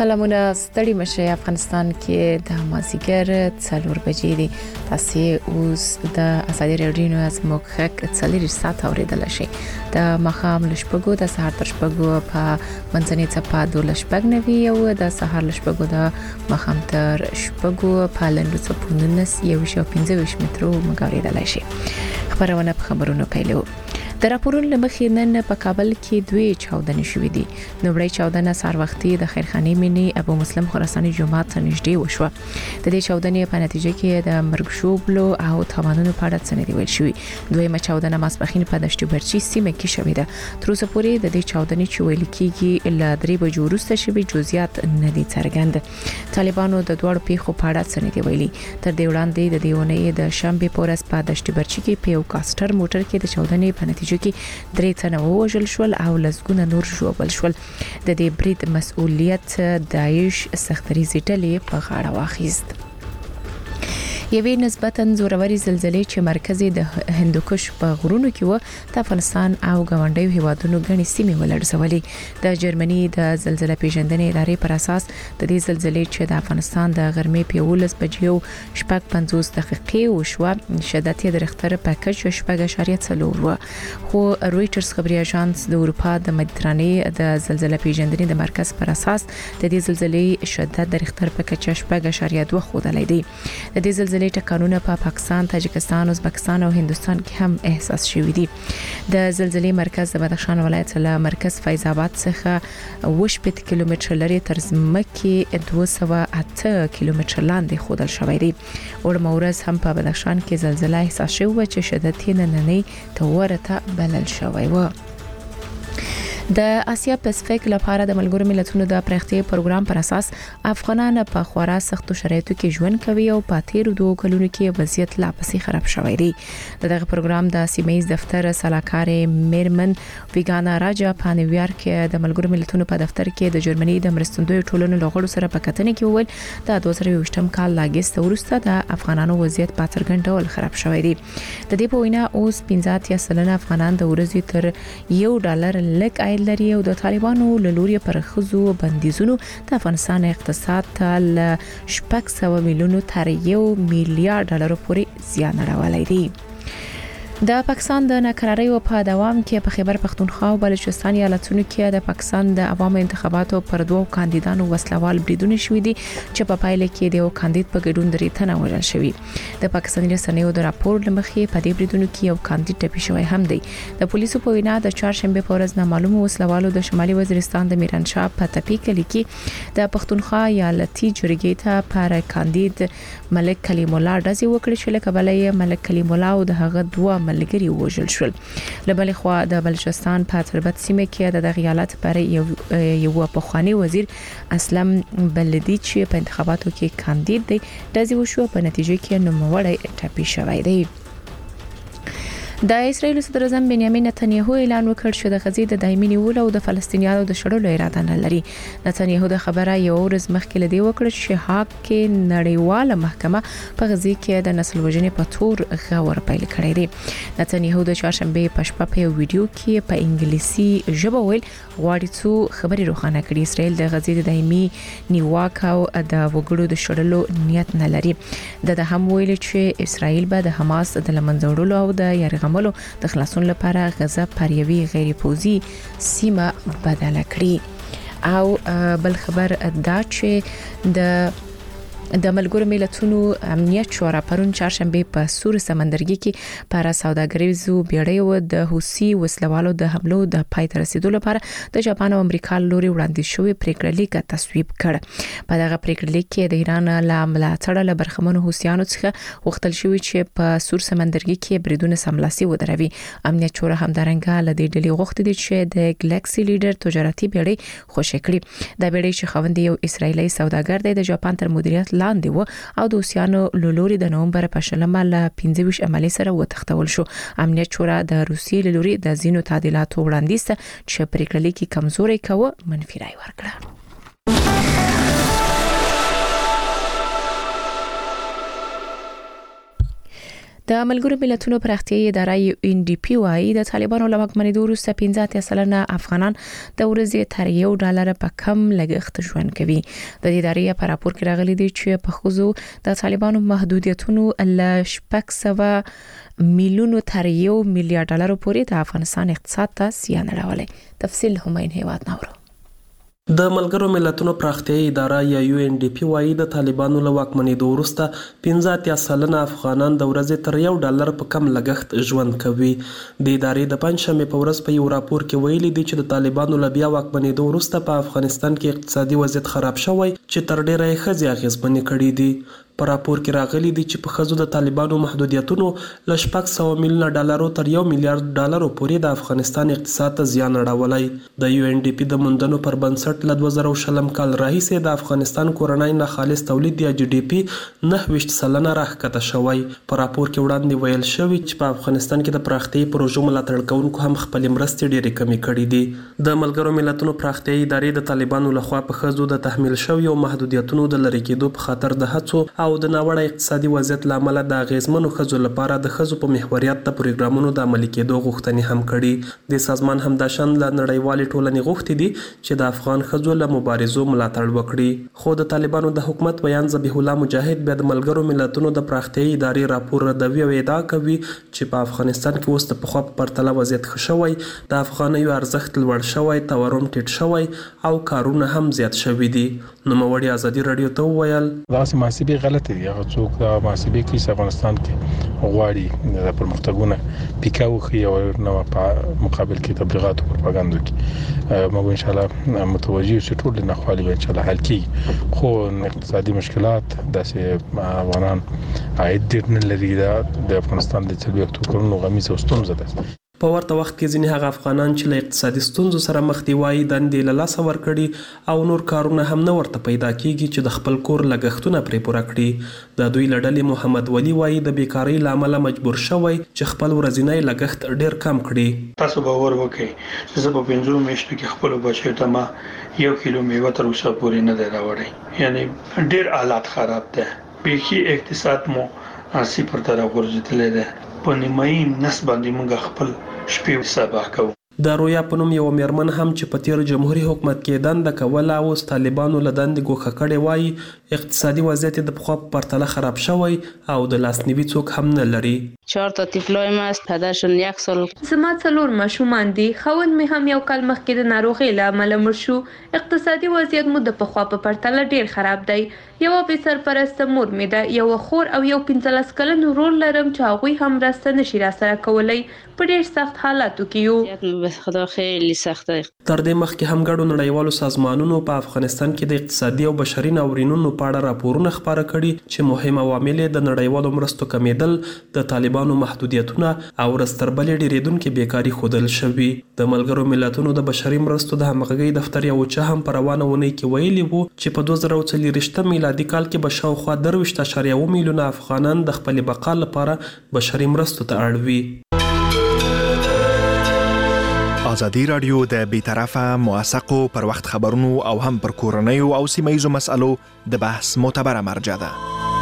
سلامونه ستړي مشه افغانستان کې د مازیګر 4 بجې دي تاسو اوس د ازادي رادیو از مخک 4 ساعت اوریدل شي د مخام لشپګو د سهار تر شپګو په منځنۍ چپا د لشپګ نوي او د سهار لشپګو د مخام تر شپګو په لندو چپوننس یو شو 15 مترو مګاریدل شي خبرونه په خبرونو پیلو د راپورونو لمخې نن په کابل کې دوی چاودنې شوې دي نوړی چاودنه سار وختي د خیرخانې منی ابو مسلم خراساني جماعت ته نږدې وشوه د دې چاودنې په نتیجه کې د مرګ شوبلو او تاوانونو په اړه څه نه دی ویل شوی دوی چاودنه ماسپخین په دشت برچی سیمه کې شوې ده تر اوسه پورې د دې چاودنې چې ویل کېږي ل درې بجو وروسته شوی جزئیات نه دي څرګند طالبانو د دوړ پیښو په اړه څه نه دی ویلي تر دې وړاندې د دیونه د شنبه پورس په دشت برچی کې په یو کاستر موټر کې د چاودنې په نتیجه کې درې تنه وژل شول او لسګونه نور ژوبل شول د دې برید مسؤلیت داعش سختريزي ډلې په غاړه واخیست یوې نسبتاً زوروري زلزلې چې مرکزي د هندوکش په غرونو کې و د افغانستان او ګاونډیو هیوادونو غني سیمې ولړزولې د جرمني د زلزلې پیژندنې ادارې پر اساس د دې زلزلې چې د افغانستان د غرمې په 11 بجو شپږ 50 دقیقې وشوه شدت یې د رختر پاکج شپږ اشاریه څلور و خو رويټرز خبري اژانس د اروپا د مدیترانې د زلزلې پیژندنې د مرکز پر اساس د دې زلزلې شدت د رختر پاکج شپږ اشاریه 2 خودلې دی د دې زلزلې ټکانونه په پاکستان، تاجکستان، ازبکستان او هندستان کې هم احساس شوې دي. د زلزلې مرکز د بدخشان ولایت له مرکز فیض آباد څخه 18 کیلومتر لري تر ځمکې 208 کیلومتر لاندې خودل شوی دی. ورمورز هم په بدخشان کې زلزلہ احساس شوه چې شدت یې نننۍ ته ورته بلل شوی و. د اسیا پاسفیک لپاره د ملګرو ملتونو د پرختي پروګرام پر اساس افغانان په خورا سختو شرایطو کې ژوند کوي او په تیرو 2 کلونو کې وضعیت لا پسې خراب شوی دی. دغه پروګرام د سیمه‌ایز دفتر سلاکار میرمن ویګانا راجا په نیویارک کې د ملګرو ملتونو په دفتر کې د جرمني د مرستندوی ټولنو لغړو سره په کتنې کې وویل د 2020م کال لاګست وروسته د افغانانو وضعیت په څرګند ډول خراب شوی دی. د دې په وینا اوس 15% افغانان د ورځې تر $1 لږ لري او د طالبانو له لوري پر خزو بندیزونو د افغانستان اقتصاد ته ل 600 میلیونو تر $1 میلیارډ پورې زیان اړولی دی. د پاکستان د ناکراریو په دوام کې په خیبر پختونخوا او بلوچستان ایالتونو کې د پاکستان د عوامو انتخاباتو پر 2 کاندیدانو وسلوال بریدونه شوې دي چې په پایله کې د یو کاندید په ګډون درې تنه وژل شوی. د پاکستاني رسنیو د راپور لمخې په دې بریدونو کې یو کاندید ټپي شوی هم دی. د پولیسو په وینا د چهارشنبه په ورځ نامعلوم وسلوالو د شمالي وزیرستان د میرانشاه په تپی کلی کې د پختونخوا ایالتي جرګې ته پر کاندید ملک کلیم الله ډزې وکړې چې له کبله یې ملک کلیم الله او د هغه دوه ملګری وژل شول. لبلې خوا د بلوچستان په تربت سیمه کې د غیالت پر یو پخوانی وزیر اسلم بلدی چې په انتخاباتو کې کاندید دی د وشو په نتیجه کې نوموړی ټپي شوی دی. د اسرایل صدر اعظم بنیامین نتنیاهو اعلان وکړ چې د غزې د دایمي نیولو او د فلسطینیانو د شړلو اراده نه لري. نتنیاهو د خبره یو ورځ مخکې لدی وکړ چې هاګ کې نړیواله محکمه په غزې کې د نسل وژنې په تور غور پیل کړی دی. نتنیاهو د چهارشنبه په شپه په ویډیو کې په انګلیسي ژبه ویل غواړي څو خبري روښانه کړي. اسرایل د غزې د دایمي نیواک او د وګړو د شړلو نیت نه لري. د هم ویل چې اسرایل به د حماس د لمنځوړلو او د یرغملو د خلاصون لپاره غزه پر یوې غیر پوزي سیمه بدله کړي. او بل خبر دا چې د ملګرو ملتونو امنیت شورا پرون چهارشنبه په سور سمندرګي کې پر سوداګریزو بیړیو د حوثي وسلوالو د حملو د پای ته رسیدو لپاره د جاپان او امریکا لوري وړاندې شوی پریکړه لیک تصویب کړ. په دغه پریکړه لیک کې د ایران له ملاتړ له برخمنو حوثیانو څخه غوښتل شوی چې په سور سمندرګي کې بریدونه سملاسي ودروي. امنیت شورا همدارنګه له دې ډلې غوښتي دي چې د ګلیکسي لیډر تجارتي بیړۍ خوشی کړي. دا بیړۍ چې خوندې یو اسرایلی سوداګر دی د جاپان تر مدیریت لاندې و او د اوسیانو لوري د نومبر په شلمه له 25 عملی سره وتښتول شو. امنیت شورا د روسیې لوري د زینو تعدیلاتو وړاندیز چې پریکړه لیکي کمزوري کوي منفي رائے ورکړه. د ملګرو ملتونو پراختیایي اداره UNDP وايي د طالبانو له واکمنېدو وروسته 15% افغانان د ورځې تر $1 په کم لګښت ژوند کوي. د دې ادارې په راپور کې راغلي دي چې په ښځو د طالبانو محدودیتونو له 600 میلیونو تر $1 میلیارډ پورې د افغانستان اقتصاد ته زیان اړولی. تفصیل همین هیواد نورو. د ملګرو ملتونو پراختیایي اداره یا UNDP وايي د طالبانو له واکمنېدو وروسته 15% افغانان د ورځې تر $1 په کم لګښت ژوند کوي. د ادارې د پنځشنبه په ورځ په یو راپور کې ویلي دي چې د طالبانو له بیا واکمنېدو وروسته په افغانستان کې اقتصادي وضعیت خراب شوی چې تر ډیره یې ښځې اغېزمنې کړي دي. په راپور کې راغلي دي چې په ښځو د طالبانو محدودیتونو له $600 میلیونه تر $1 میلیارډ پورې د افغانستان اقتصاد ته زیان اړولی. د UNDP د موندنو پر بنسټ له 2020 کال راهیسې د افغانستان کورنۍ ناخالص تولید یا GDP 9% راښکته شوی. په راپور کې وړاندې ویل شوی چې په افغانستان کې د پراختیایي پروژو ملاتړ کوونکو هم خپلې مرستې ډېرې کمې کړې دي. د ملګرو ملتونو پراختیایي ادارې د طالبانو لخوا په ښځو د تحمیل شویو محدودیتونو د لرې کېدو په خاطر د هڅو او د ناوړه اقتصادي وضعیت لامل د اغیزمنو ښځو لپاره د ښځو په محوریت د پروګرامونو د عملي کېدو غوښتنې هم کړي. د سازمان همداشان له نړیوالې ټولنې غوښتي دي چې د افغان ښځو له مبارزو ملاتړ وکړي. خو د طالبانو د حکومت بیان ذبیح الله مجاهد بیا د ملګرو ملتونو د پراختیایي ادارې راپور ردوي او ادعا کوي چې په افغانستان کې اوس د پخوا په پرتله وضعیت ښه شوی، د افغانیو ارزښت لوړ شوی، تورم ټیټ شوی او کارونه هم زیات شوي دي. نوموړي ازادي رادیو ته وویل داسې محاسبې غلطې دي. هغه څوک دا محاسبې کوي چې افغانستان کې غواړي د پرمختګونه پیکا وخی او نو په مقابل کې تبلیغات او پروپاګاندا کوي. موږ ان شاء الله متوجي چې ټول نه خالي ان شاء الله حل کیږي. خو اقتصادي مشکلات داسې افغانان عاید ډېر نه لري. د افغانستان د څلوېښتو کلونو غمیزه او ستونزه ده. په ورته وخت کې ځینې هغه افغانان چې له اقتصادي ستونزو سره مخ دي وایي دندې له لاسه ورکړي او نور کارونه هم نه ورته پیدا کیږي چې د خپل کور لګښتونه پرې پوره کړي. د دوی له ډلې محمد ولی وایي د بیکارۍ له امله مجبور شوی چې خپل ورځنی لګښت ډېر کم کړي. تاسو باور وکړئ چې زه په 5 میاشتو کې خپل بچو ته ما 1 کیلو میوه تر اوسه پورې نه دی راوړی. یعنی ډېر حالات خراب دي. بیخي اقتصاد مو 0 ته راغورځېدلی دی. په نیمایي نس باندې موږ خپل شپې سبا کوو. د رویا په نوم یو میرمن هم چې په تیر جمهوریت حکومت کې دنده کوله او اوس طالبانو له دندې ګوښه کړې وایي اقتصادي وضعیت د پخوا په پرتله خراب شوی او د لاسنیوي څوک هم نه لري. 4 تا طفلایم است. پدرشون 1 سال. زما 4 ماشومان دي. خوند می هم 1 کال مخکې د ناروغۍ له امله مړ شو. اقتصادي وضعیت مو د پخوا په پرتله ډیر خراب دی. یو به سرپرست مور می ده، یو خور او یو 15 کلن ورور لرم چې هغه هم راسته نشي را سره کولای. په ډیر سخت حالاتو کې یو. خدا خیلی سخته. تر دې مخکې هم ګډو نړیوالو سازمانونو په افغانستان کې د اقتصادي او بشري ناورینونو په اړه راپورونه خپاره کړي چې مهم عوامل د نړیوالو مرستو کمیدل، د طالبانو محدودیتونه او رستربلې ډیریدونکې بیکاری ښودل شوي. د ملګرو ملتونو د بشري مرستو د همغږۍ دفتر یو چا هم په روانه اونۍ کې ویلي وو چې په 2024 میلادي کال کې به شاوخوا 23.1 میلیونه افغانان د خپل بقا لپاره بشري مرستو ته اړوي. ازادي رادیو د بیطرفه موثقو پر وخت خبرونو او هم پر کورنیو او سیمه‌ییزو مسألو د بحث معتبره مرجع ده.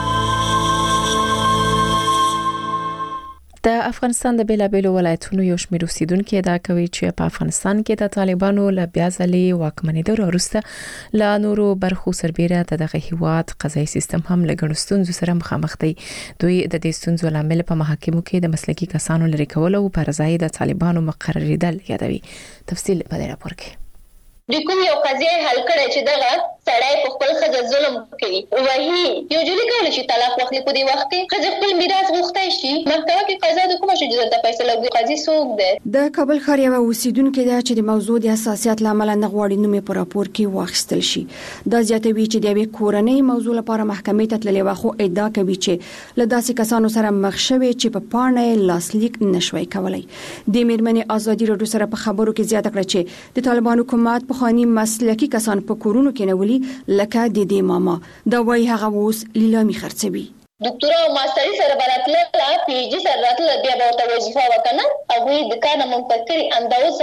د افغانستان د بیلابیلو ولایتونو یو شمېر اوسیدونکو ادعا کوي چې په افغانستان کې د طالبانو له بیا ځلې واکمنېدو وروسته له نورو برخو سربیره دغه هیواد قضایي سیستم هم له ګڼو ستونزو سره مخامخ دی. دوی د دې ستونزو لامل په محاکمو کې د مسلکي کسانو لرې کول او پر ځای د طالبانو مقرریدل یادوي. تفصیل په دې راپور کې. د کوم یو قضیه حل کړي چې دغه سړی په خپل ښځه ظلم کوي. وایي یو جوړی کولی شي طلاق واخلي په دې وخت کې ښځه خپل میراث غوښتی شي. محکمه کې قضا د کومه شي چې د فیصله کوي قاضي څوک دی. د کابل ښار یو اوسیدونکو دی چې د موضوع د حساسیت لامل نه غواړي نوم په راپور کې واخیستل شي. دا زیاتوي چې د یوې کورنۍ موضوع لپاره محکمې ته تللی واخو ادعا کوي چې له داسې کسانو سره مخ شوي چې په پاڼه لاسلیک نشوي کولای. د میرمنې ازادي رادیو سره په خبرو کې زیاته کړه چې د طالبانو حکومت په خاني مسلکي کسان په کورونو کې نولي لکه د دې ماما دا وایي هغه اوس لیلامي خرڅوي. ډاکټر او ماستري سره براتله پی ایچ ډي سره راتله بیا به ته وظیفه وکنه او د کار نه منفکر انداز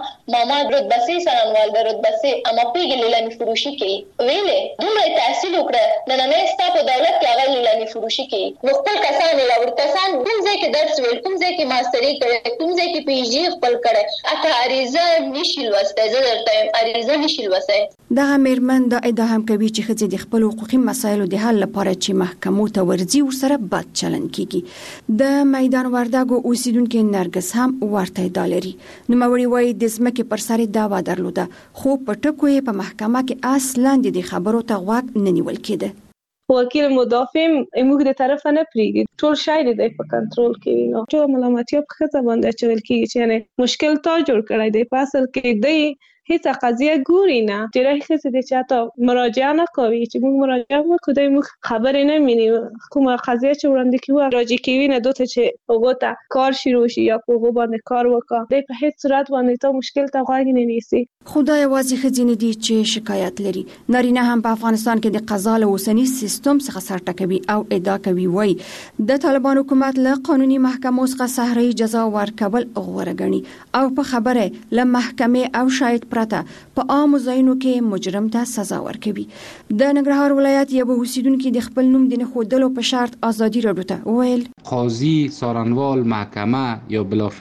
ما رتبه سنوال د رتبه اما پیګ لیلامي فروشي کوي ویلې دومره تحصیل وکړه نن نه ستا په دولت کې هغه لیلامي فروشي کوي نو خپل کسان راوړ کسان کوم ځای کې درس ویل کوم ځای کې ماستري کړي کوم ځای کې پی ایچ ډي خپل کړي اته اریزه نشي لوسته زه درته اریزه نشي لوسته دغه میرمن دا ادعا هم کوي چې ښځې د خپل حقوقي مسایلو د حل لپاره چې محکمو ته ورځي ورسره بد چلند کیږي د میدان وردګو اوسیدونکو نرګس هم ورته ادعا لري نوموړي وایي د ځمکې پر سر دعوا درلوده خو په ټکو یې په محکمه کې اصلاً د خبرو ته غوږ نه نیول کېده وکیل مدافع موږ د طرف نه پریږدي ټول شاید دی په کنټرول کې نو ټول ملامتیا په خځه باندې چول کېږي چې یعنی مشکل تا جوړ کړی دی په اصل کې دی هیڅ قضیه ګوري نه ډېر ښه دي چې تاسو مراجعه نه کوي چې موږ مراجعه وکړو د موږ خبرې نه مینی کومه قضیه چې وړاندې کیو راځي کوي نه دوته چې وګوتا کار شروع شي یا په وګ باندې کار وکړه د په هیڅ صورت باندې ته مشکل ته غوږ نه نیسي خدای واځي خځینې دي چې شکایت لري نارینه هم په افغانستان کې د قضا له اوسنی سیستم څخه سر ټکوي او ادعا کوي وای د طالبان حکومت له قانوني محکمو څخه سهري جزا ورکول غوړه غني او په خبره له محکمې او شاهد پرته په عام ځایونو کې مجرم ته سزا ورکوي د ننګرهار ولایت یو اوسیدونکو د خپل نوم د نه خودلو په شرط ازادي راډیو ته ویل قاضي څارنوال محکمه یا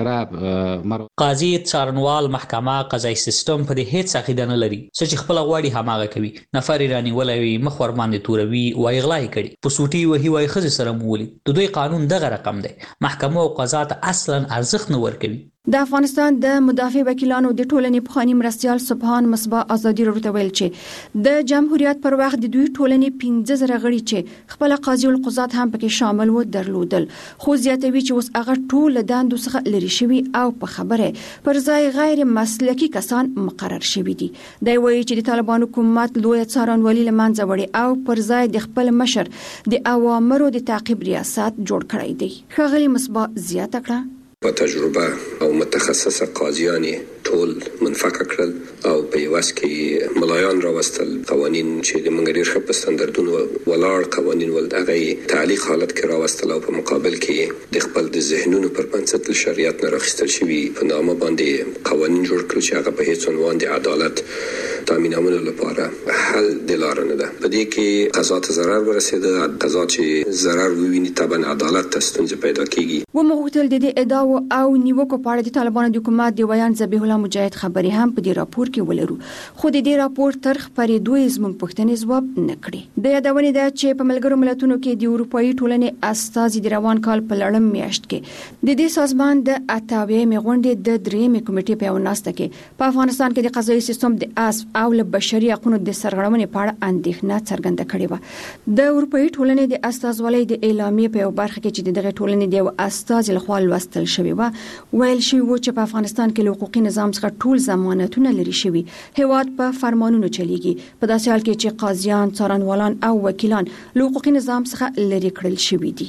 بالاخره قاضي څارنوال محکمه قضایي سیستم په دې هیڅ عقیده نه لري چې خپل غواړي هماغه کوي نفر ایرانی ولوي مخور باندې توروي وای غلای کړي په سوټي وهي وای خزي سره مولي د دوی قانون دغه رقم دی محکمه او قضا ته اصلا ارزښت نه ورکوي د افغانستان د مدافع وکیلانو د ټولنې پخوانی مرستيال سبحان مصباح ازادي راډیو ته ویل چې د جمهوریت پر وخت د دوی ټولنې 15000 غړي چې خپل قاضي القضات هم پکې شامل و درلودل خو زیاتوي چې اوس هغه ټول دندو څخه لري شوی او په خبره پر ځای غیر مسلکي کسان مقرر شوی دي دا وایي چې د طالبان حکومت لوی څارنوالي لمنځه وړي او پر ځای د خپل مشر د اوامرو د تعقیب ریاست جوړ کړی دی ښاغلي مصباح زیاته کړه په تجربه او متخصصه قاضیان ټول منفک کړل او په یواس کې ملایان راوستل قوانین چې د منګریر خپ ستاندردونو ولاړ قوانین ول دغه تعلیق حالت کې راوستل او په مقابل کې د خپل د ذهنونو پر بنسټ له شریعت نه راخستل شوی په نامه باندې قوانین جوړ کړل چې هغه په هیڅ عنوان د عدالت تامینولو لپاره حل دلاره نه ده په دې کې قضا ته ضرر ورسېده قضا چې ضرر وویني طبعا عدالت ته ستونزې پیدا کیږي و مغوتل د ادعا او نیوکو په اړه د طالبانو د حکومت د بیان ذبیح الله مجاهد خبري هم په دې راپور کې ولرو خو د دې راپور تر خبرېدو زموږ پوښتنې ځواب نه کړي د یادونه ده چې په ملګرو ملتونو کې د اروپאי ټولنې استازي د روان کال په لړم میاشت کې د دې سازمان د اتاوي غونډې د درېمې کمیټې په وناسته کې په افغانستان کې د قضایي سیستم د اسف او له بشري حقوقو د سرغړونې په اړه اندېښنه څرګنده کړې و د اروپאי ټولنې د استازولۍ د اعلامیې په برخه کې چې دغه ټولنې د استازي لخوا لوستل شوی و ویل شوی و چې په افغانستان کې حقوقي نظام څخه ټول ضمانتونه لري شوی هیواد په فرمانونو چلیږي په داسې حال کې چې قاضیان څارنوالان او وکیلان له حقوقي نظام څخه لري کړل شوی دي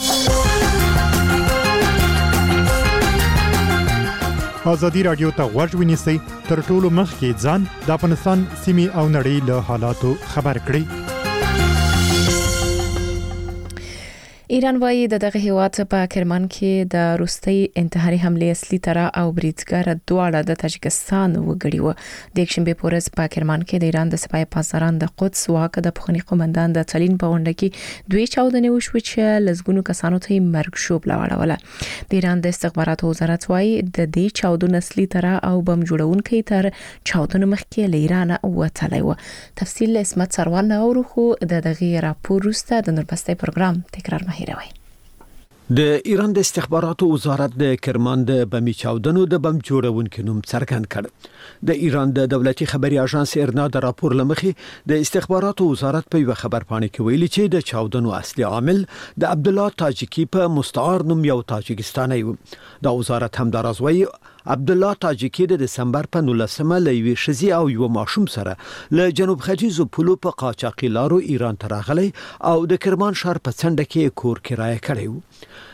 ازادي راډیو ته غوږ ونیسئ تر ټولو مخکې ځان د افغانستان سیمې او نړۍ له حالاتو خبر کړئ ایران وايي دغه هیواد په کرمان کې د روسي انتحاري حمله اصلي ترا او بریټګر دواړه د تاجکستان وګړي و د شنبه پورز په کرمان کې د ایران د سپای پاسداران د قدس واکه د پخوانی قومندان د تلین په غونډه کې دوی چاودنې وشو چې لزګونو کسانو ته مرګ شوب لاوړوله د ایران د استخباراتو وزارت وايي د دې چاودنې اصلي ترا او بم جوړونکي تر چاودنې مخکې له ایران وتلی و تفصیل اسمت سروان اورو خو دغه راپور وروسته د نوربستي پروګرام تکرار مه د ایران د استخباراتو وزارت د کرمان د بمي چاودنو د بم جوړونکو نوم څرګند کړ د ایران د دولتي خبري اژانس ایرنا د راپور لمخې د استخباراتو وزارت په یو خبرپاڼه کې ویلي چې د چاودنو اصلي عامل د عبد الله تاجکی په مستعار نوم یو تاجکستاني و د وزارت هم دراځوي عبد الله تاجکی د دسمبر په 19مه لوي شزي او یو ماشوم سره له جنوب ختیځو پولو په قاچاقي لارو ایران ته راغلی او د کرمان شهر په څنډه کې کور کرایه کړی و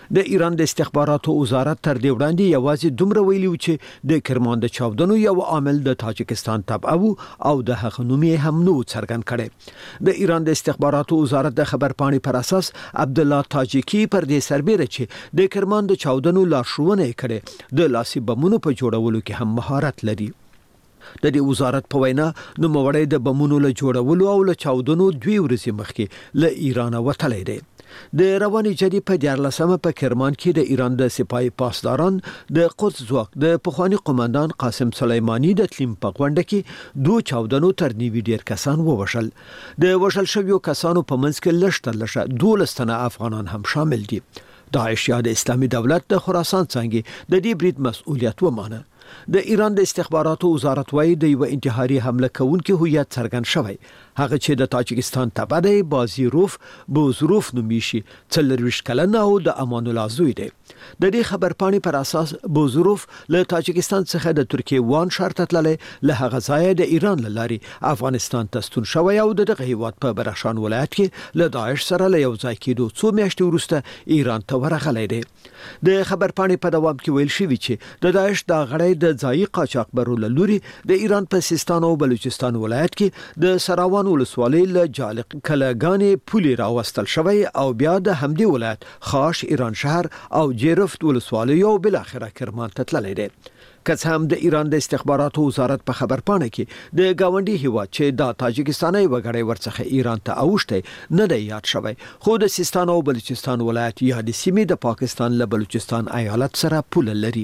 د ایران د استخباراتو وزارت تر دې وړاندې یوازې دومره ویلي چې د کرمان د چاودنو یو عامل د تاجکستان تبع او د هغه نوم یې هم نو څرګند کړي. د ایران د استخباراتو وزارت د خبرپاڼې پر اساس عبدالله تاجکی پر دې سربېره چې د کرمان د چاودنو لارښوونه کړي د لاسي بمونو په جوړولو کې هم مهارت لري. د دې وزارت په وینا نوموړی د بمونو له جوړولو او له چاودنو 2 ورځې مخکې له ایران وتلی دی. د رواني جدي په 14مه په کرمان کې د ایران د سپایي پاسداران د قدس ځواک د پخوانی قومندان قاسم سلیمانی د تلیم په غونډه کې 2 چاودنو تر نیوي ډیر کسان ووژل. د وژل شویو کسانو په منځ کې لږ 12 تنه افغانان هم شامل دي. داعش یا د اسلامي دولت د خراسان څنګه د دې برید مسؤلیت ومانه. د ایران د استخباراتو وزارت وايي د یو انتحاري حمله کوونکي هویت څرګند شوی، هغه چې د تاجکستان تبع دی بازیروف بوزروف نومیشي 40 کلن او د امان الله زوی دی. د دې خبرپاڼې پر اساس بوزروف له تاجکستان څخه د ترکیه وان شرط تللی له هغه ځای د ایران لاري افغانستان ته ستون شوی او دغه هیواد په بدخشان ولایت کې له داعش سره له یو ځای کېدو 2 میاشتې وروسته ایران ته ورغلی دی. د خبرپاڼې په دوام کې ویل شوی چې د داعش د غړی د ځایي قاچاقبرو لوري د ایران په سیستان او بلوچستان ولایت کې د سراوان ولسوالۍ له جالق کلاګانې پولي راوستل شوی او بیا د همدې ولایت خاش ایران شهر او جیرفت ولسوالۍ او بل اخره کرمان ته تللی دی. که څه هم د ایران د استخباراتو وزارت په خبرپاڼه کې د گاونډي هیواد چې د تاجکستاني وګړي ورڅخه ایران ته اوښته نه دی یاد شوی، خو د سیستان او بلوچستان ولایت یا د سیمې د پاکستان له بلوچستان ایالت سره پوله لري.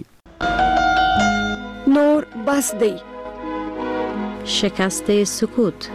نور بس دی. شکست سکوت.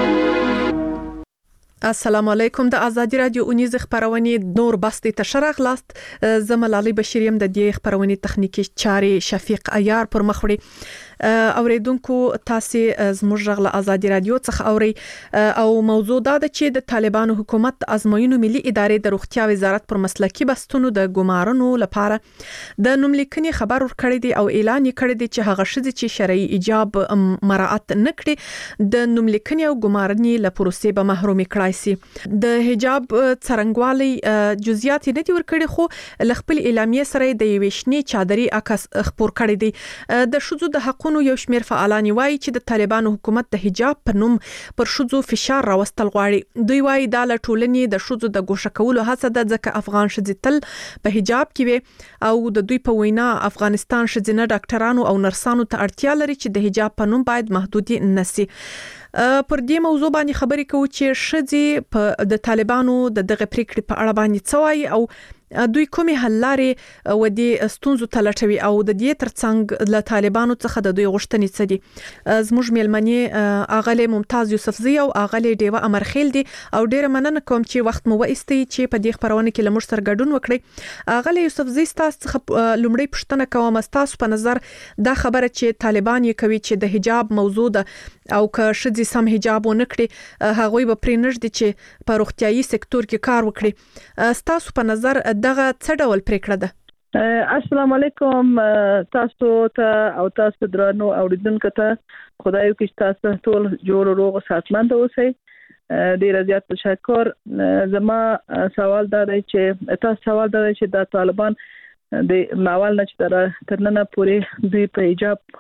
السلام علیکم. د ازادي رادیو اونیز خبرونه نور بستی تشرغ لاست زملالي بشیریم د دې خبرونه تخنیکی چاري شفیق عیار پر مخوړي اوریدونکو تاسو زموږ غل ازادي رادیو څخه اوري او موضوع دا ده چې د طالبانو حکومت ازموینو ملي ادارې د روغتیا وزارت پر مسلکي بستونو د ګمارنو لپاره د نوملیکني خبر ورکړی دی او اعلان یې کړی دی چې هغه شذ چې شرعي ایجاب مراعات نکړي د نوملیکني او ګمارنې له پروسې به محروم کړای شي. د حجاب څرنګوالي جزئیات نه دي ورکړي خو لخپل اعلامیه سره د یوشنی چادري عکس خبر کړی دی. د شذو د حق یو شمیر فعالان وایي چې د طالبانو حکومت د حجاب په نوم پر شذو فشار راوستل غواړي. دوی وایي دا له ټولنې د شذو د ګوښه کولو هڅه ده ځکه افغان شذې تل په حجاب کې وي او د دوی په وینا افغانستان شذینه ډاکټرانو او نرسانو ته اړتیا لري چې د حجاب په نوم باید محدودي نشي. پر دې موضوع باندې خبرې کوو چې شذې په د طالبانو د دغه پریکړې په اړه باندې څه وایي او دوی کومې حل لارې ودی ستونزو ته لټوي او د دې ترڅنګ له طالبانو څخه د دوی غوښتنې څه دي. زموږ میلمنې اغله ممتاز یوسفزی او اغله دیوه امرخیل دي او ډیره مننه کوم چې وخت مو وایستي چې په دې خبرونه کې لمر سره ګډون وکړي. اغله یوسفزی تاسو څخه لومړی پوښتنه کوم تاسو په نظر دا خبره چې طالبان یې کوي چې د حجاب موضوع ده او که شذې سم حجاب ونکړي هغوی به پرې نشدي چې په روغتيایي سکتور کې کار وکړي. تاسو په نظر دغه څه ډول پریکړه ده؟ السلام علیکم تاسو ته او تاسو درنو اوریدونکو ته خدای وکړي تاسو ټول جوړ روغ صحتمند اوسئ. ډیر زیات تشکر. زما سوال دا دی چې تاسو سوال دا دی چې د طالبان د ماول نه چې تر نن پورې دوی په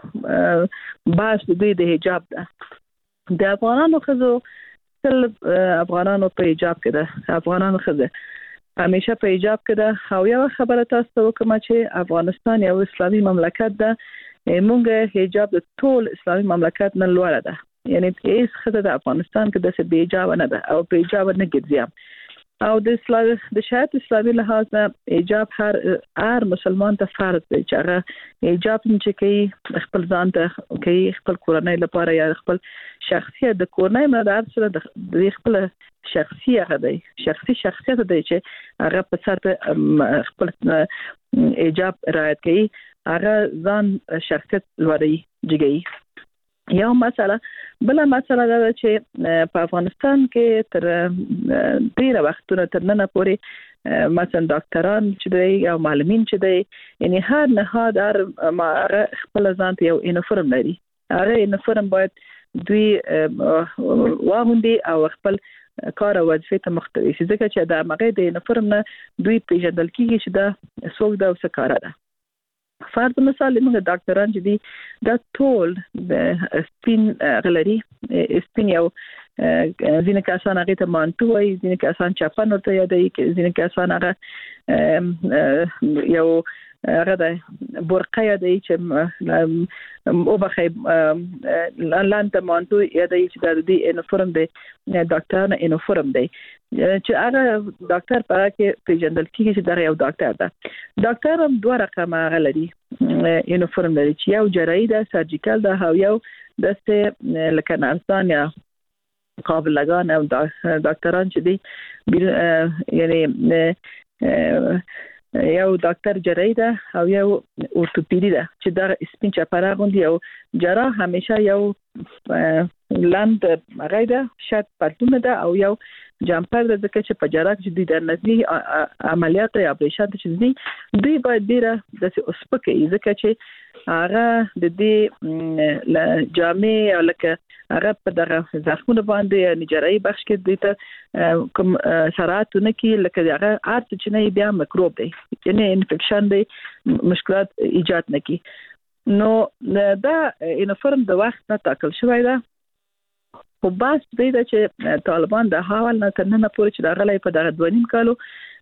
حجاب باس دوی د حجاب ده د افغانانو خزو تل افغانانو په حجاب کې ده افغانانو خزه همیشه په حجاب کې ده او یو خبره تاسو وکم چې افغانستان یو اسلامي مملکت ده. مونږه حجاب د ټول اسلامي مملکت نه لوړ ده، یعنی هیڅ خزه د افغانستان کې د څه بے حجاب نه ده او په حجاب نه ګرځي او د شریعت اسلامي لحاظ نه حجاب هر مسلمان ته فرض دی چې هغه حجاب چې کوي خپل ځان ته کوي خپل کورنۍ لپاره یا خپل شخصیت د کورنۍ مدار سره د خپل شخصیت دی شخصیت دی چې هغه په سر خپل حجاب رعایت کوي هغه ځان شخصیت لري جګي. یو مسله بل مسله دا چې په افغانستان کې تر ډیره وختونه تر نن پورې مثلا ډاکټران چې دی او معلمین چې دی یعنی هر نهاد خپل ځان ته یو یونیفورم لري. هغه یونیفورم باید دوی واغوندي او خپل کار او وظیفه ته مختوي شي ځکه چې دا مغه د یونیفورم نه دوی پیژندل کیږي چې دا څوک دا څه کار ده. فرض مثال موږ ډاکټران چې دي دا ټول د سپین غلري سپین یو ځینې کسان هغه ته مانتو وي، ځینې کسان چاپن ورته یادوي، ځینې کسان هغه یو هغه د برقه یادوي چې او بخې لاندې مانتو یادوي چې د یونیفورم دی ډاکټر یونیفورم دی چې هغه ډاکټر په کې پیژندل کیږي چې دا یو ډاکټر ده. ډاکټر هم دوه رقمه غلري یونیفورم لري چې یو جراحي ده سرجیکل ده او یو د لکه نرسان یا قابل لگان او ډاکټران چې دي یعنی یو ډاکټر جراحي ده او یو اورتوپیدي ده چې دا سپین چپره غوندي او جراح همیشه یو لاند غیده شات پرتونه ده او یو جامپر ده ځکه چې په جراح چې د نزدي عملیات یا اپریشن چې دي دوی باید ډیره د اوسپکه ځکه چې هغه د دې جامې او لکه هغه په دغه زخمونه باندې نجاري بخش کې د ته کوم سراتونه کې لکه هغه ارت چې نه بیا میکروب دی یعنی انفیکشن دی مشکلات ایجاد نه کی. نو دا یونیفورم د وخت نه ټاکل شوی دی په باس دی چې طالبان د حواله نه تر نن پورې چې دغه په دغه 2.5 کالو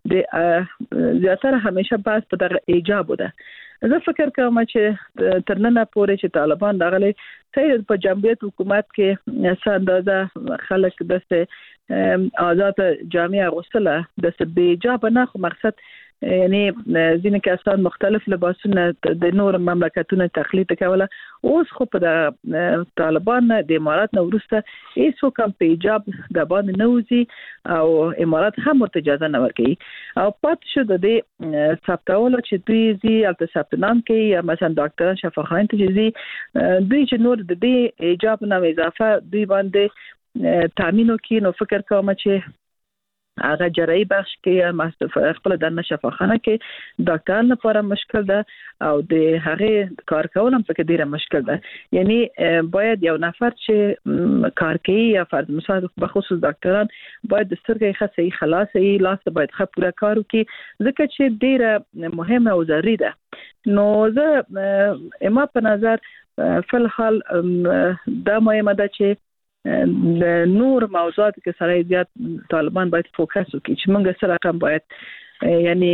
د زیاتره همیشه باس په دغه ایجاب ده. زه فکر کوم چې تر نن پورې چې طالبان دغه صحیح په جمهوریت حکومت کې ساندازه خلک د آزاد جامعه غوښتله د بیجاب نه خو مقصد یعنی ځینې کسان مختلف لباسونه د نور مملکتونو تقلید کوله. اوس خو په طالبان د امارات نو ورسته هیڅ کوم پیجاب د باندې نوځي او امارات هم ورته اجازه نه ورکوي او پات شو د ثبتولو چې دوی زی البته ثبتنام کوي یا مثلا ډاکټر شفاخان ته زی دوی چې نور د دې ایجاب نه اضافه دوی باندې تامینو کې نو فکر کوم چې هغه جراحي بخش کې خپل د شفاخانه کې ډاکټر لپاره مشکل ده او د هغه کار کول هم پکې ډیره مشکل ده. یعنی باید یو نفر چې کار کوي یا فرض مثال په خصوص ډاکټران باید د سترګې خاصه خلاصي لاس باید ښه پوره کار وکړي ځکه چې ډیره مهمه او ضروري ده. نو زه اما په نظر فل حال دا مهمه ده چې د نور موضوعات کې سره زیات طالبان باید فوکس وکړي چې موږ سره رقم باید یعنی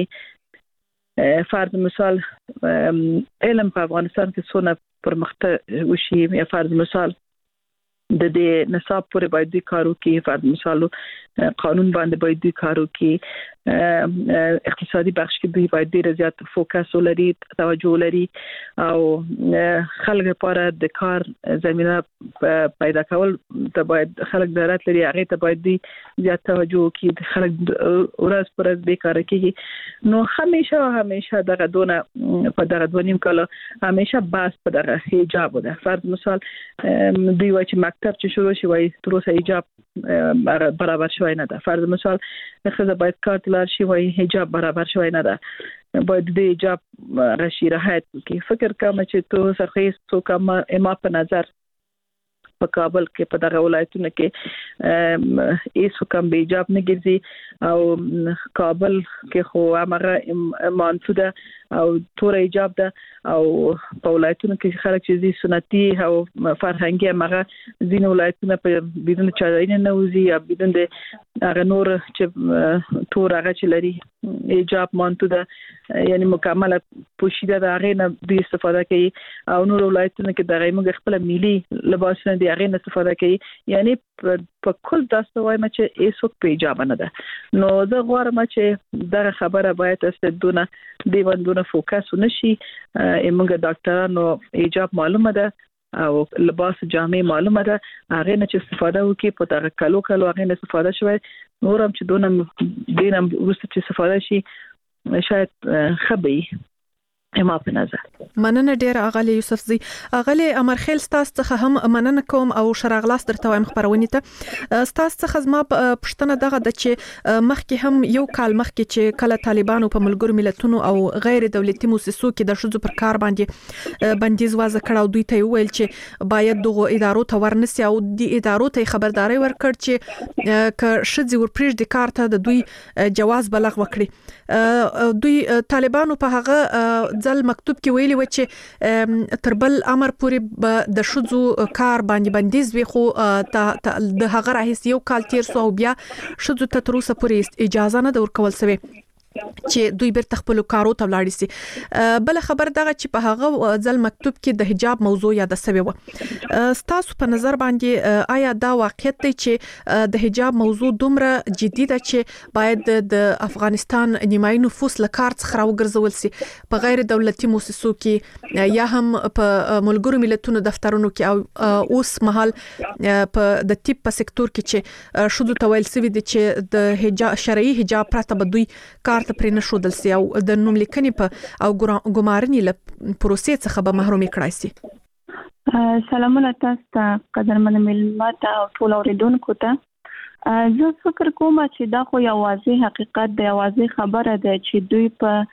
فرض مثال علم په افغانستان کې څونه پرمختګ وشي یا فرض مثال د دې نصاب پورې باید د کارو کې فرض مثال قانون باندې باید د کارو کې اقتصادي بخش کې دوی باید ډیر زیات فوکس ولري توجه لري او خلک لپاره د کار زمينه پیدا کول ته باید خلک ضرورت لري هغه ته باید زیات توجه وکړي خلک ورځ پر ورځ بیکاره کیږي. نو همیشه دغه دونه په دغه 2.5 کال همیشه باس په دغه حجاب ده. فرض مثال دوی وايي چې مکتب چې شروع شي وای تر اوسه حجاب برابر شوی نه ده. فرض مثال خزه باید کار تلار شي وای حجاب برابر شوی نه ده. باید د حجاب راشي راحت کی فکر کوم چې تو سخیس تو کوم اما په نظر په کابل کې په دغه ولایتونو کې هیڅ کوم به حجاب نه ګرځي او کابل کې خو هغه مانسوده او تور حجاب ده او په ولایتونو کې خلک چې سنتي او فرهنګي هغه ځین ولایتونه په بدون چارین نه وزي یا بدون د هغه نور چې تور هغه چې لري حجاب مانسوده یعنی مکمل پوشیده د هغه نه د استفاده کوي او نور ولایتونو کې دغه موږ خپل ملي لباسونه دی هغه نه استفاده کوي یعنی په کل تاسو وایم چې ایسو پیجاب نه ده. نو زه غواړم چې دغه خبره باید استدونه دی باندې فوکس ونشي. موږ ډاکټرانو حجاب معلومه ده او لباس جامع معلومه ده هغه نه چې استفاده وکي په دغه کلو هغه نه استفاده شوی نورم چې دونه دینم ورسته چې استفاده شي شاید خبي. زما په نظر. مننه ډیر اغلی یوسف زی. اغلی امرخیل ستاسو څخه هم مننه کوم او شراغلاس درته وایم خبرونه ته. ستاسو څخه زما پښتنه دغه د چې مخکې هم یو کال مخکې چې کله طالبانو په ملګرو ملتونو او غیر دولتي مؤسسو کې د شذو پر کار باندې بندیز وضع کړ او دوی ته ویل چې باید دغه ادارو ته ورنسي او د ادارو ته خبرداري ورکړ چې ک شذي ورپریږ د کار ته د دوی جواز بلغ وکړي. دوی طالبانو په هغه ځل مکتوب کې ویلي و چې تر بل امر پورې د شذو کار باندې بندیز وي، خو د هغه راهیسې یو کال تیر سو او بیا شذو ته تر اوسه پورې اجازه نه ورکول شوی چې دوی بیرته خپل کارو ته ولاړ شي. بل خبر دغه چې په هغه ځل مکتوب کې د حجاب موضوع یاد شوی و. ستاسو په نظر باندې آیا دا واقعیت دی چې د حجاب موضوع دومره جدي ده چې باید د افغانستان نیمایي نفوس له کار څخه راوګرځول شي په غیر دولتي مؤسسو کې یا هم په ملګرو ملتونو دفترونو کې او اوس مهال په د طب په سکتور کې چې شذو ته ویل شوی دی چې د حجاب شرعي حجاب پرته به دوی کار ته پرې نه شودل سي او د نوم لیکنې په او ګمارنې له پروسې څخه به محروم کړای سي. سلامونه تاسو ته قدرمن ملت او ټول اوریدونکو ته. زه فکر کوم چې دا خو یو واضح حقیقت دی، واضح خبره ده چې دوی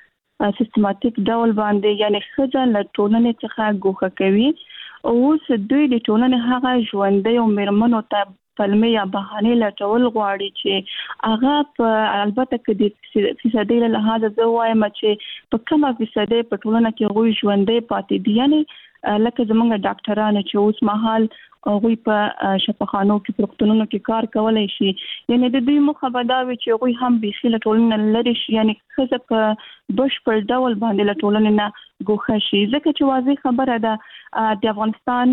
په سیستماتیک ډول باندې یعنی خځه له ټولنې څخه ګوښه کوي او اوس دوی د ټولنې هغه ژوندۍ او میرمنو ته پلمې یا بهانې لټول غواړي چې هغه په البته کې د فیصدي له لحاظ زه وایم چې په کومه فیصدي په ټولنه کې غوي ژوندۍ پاتې دي، یعنی لکه زمونږ ډاکټرانو چې اوس مهال غوي په شفاخانو کې پروکتونونو کې کار کولای شي، یعنی د دوی مخه بداوي چې غوي هم به له ټولنې لري شي، یعنی خزه په بشپړ ډول باندې له ټولنې نه ګوښه شي. ځکه چې واضح خبره ده د افغانستان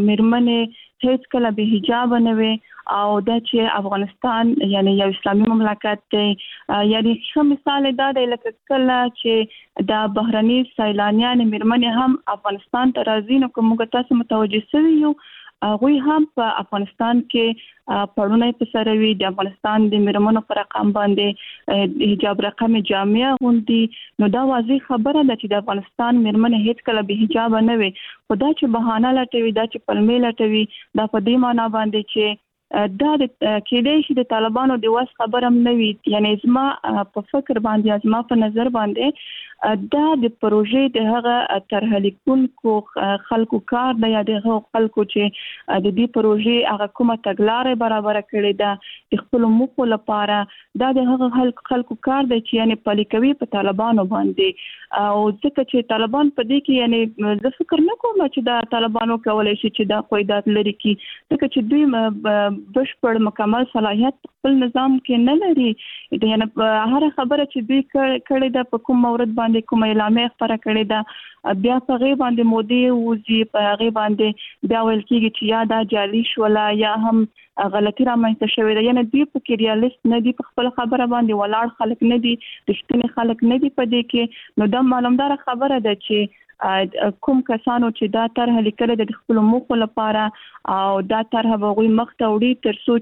میرمنې هیڅ کله به حجاب نه وي او دا چې افغانستان یعنی یو اسلامي مملکت دی. یعنی ښه مثال دا دی لکه کله چې د بهرني سیلانیان میرمنې هم افغانستان ته راځي نو کوم تاسو متوجه شوي یو غوي هم په افغانستان کې پړونه په سروي د افغانستان د میرمنو پر رقم باندې حجاب رقم جامعه غوندي، نو دا واضح خبره ده چې د افغانستان میرمنې هیڅ کله به حجاب نه وي. خدا چې بهانه لټوي دا چې پلمې لټوي دا په دې معنی باندې چې دا د کېدای شي د طالبانو د واس خبرم نه وي، یعنی زما په فکر باندې زما په نظر باندې دا د پروژې د هغه طرح لیکونکو خلکو کار دی یا د خلکو چې د دې پروژې هغه کومه تګلارې برابر کړې ده د خپل موخو لپاره، دا د هغه خلکو کار دی چې یعنی پلي کوي په طالبانو باندې. او ځکه چې طالبان په دې کې یعنی زه فکر نه کوم چې دا طالبانو کولای شي چې دا قواعد لري کی، ځکه چې دوی بشپړ مکمل صلاحیت خپل نظام کې نه لري. یعنی هر خبره چې دوی کړې ده په کوم مورد باندې کوم اعلامیه خبره کړې ده بیا په غي باندې مودي وزي په غي باندې بیا ویل کېږي چې یا دا جعلي شولا یا هم غلطي رامنځته شوې ده. یعنی دوی په کې ریالیست نه دي، په خپل خبره باندې ولاړ خلک نه دي، رښتینی خلک نه دي په دې کې. نو دا معلومدار خبره ده چې کوم کسانو چې دا طرح لیکل د خپل موخو لپاره او دا طرح به غوي مخ ته وړي تر څو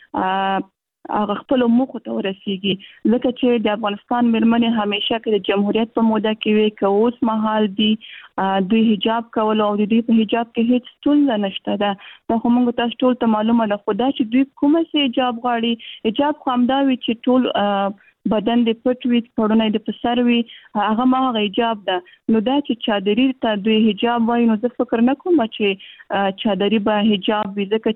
چې هغه خپل موخو ته ورسیږي. ځکه چې د افغانستان میرمنې همیشه کې د جمهوریت په موده کې وي که اوس مهال دي دوی حجاب کول او د دوی په حجاب کې هیڅ ستونزه نشته ده. دا خو موږ تاسو ټول ته معلومه ده، خو دا چې دوی کومه سي حجاب غواړي، حجاب خو همدا وي چې ټول بدن د پټ وي، پړونه د پسر وي، هغه ما حجاب ده. نو دا چې چادري ته دوی حجاب وایي نو زه فکر نه کوم چې چادري به حجاب وي، ځکه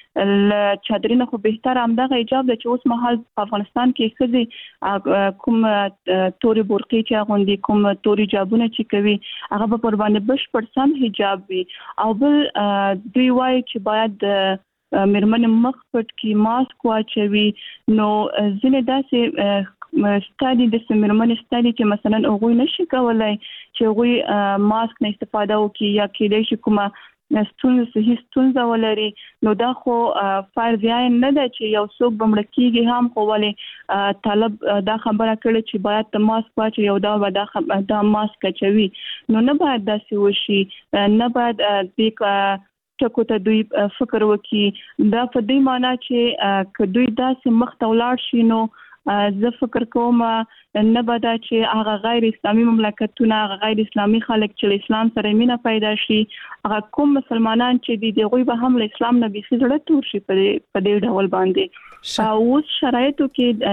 چې چادري نه خو بهتر همدغه حجاب ده چې اوس مهال په افغانستان کې ښځې کوم توري برقي چې اغوندي، کوم توري حجابونه چې کوي هغه به پر باندې بشپړ سم حجاب وي. او بل دوی وایي چې باید میرمنې مخ پټ کی ماسک واچوي. نو ځینې داسې ستادي د سیمرمنې ستادي چې مثلا هغه نشي کولای چې هغه ماسک نه استفاده وکړي یا کېدای شي کومه ستونزه ولري. نو دا خو فرض عین نه ده چې یو څوک بمړ کېږي هم خو ولې طالب دا خبره کړي چې باید د ماسک واچي یو دا ماسک چوي. نو نه باید داسې وشي، نه باید د ټکو ته دوی فکر وکړي. دا په دې معنی چې که دوی داسې مخ ته ولاړ شي نو زه فکر کوم نه بدا چې هغه غیر اسلامي مملکتونه هغه غیر اسلامي خلک چې اسلام سره مینه پیدا شي هغه کوم مسلمانان چې دی غوي به هم له اسلام نه بيخي زړه تور شي په دې ډول باندې اوس شرایطو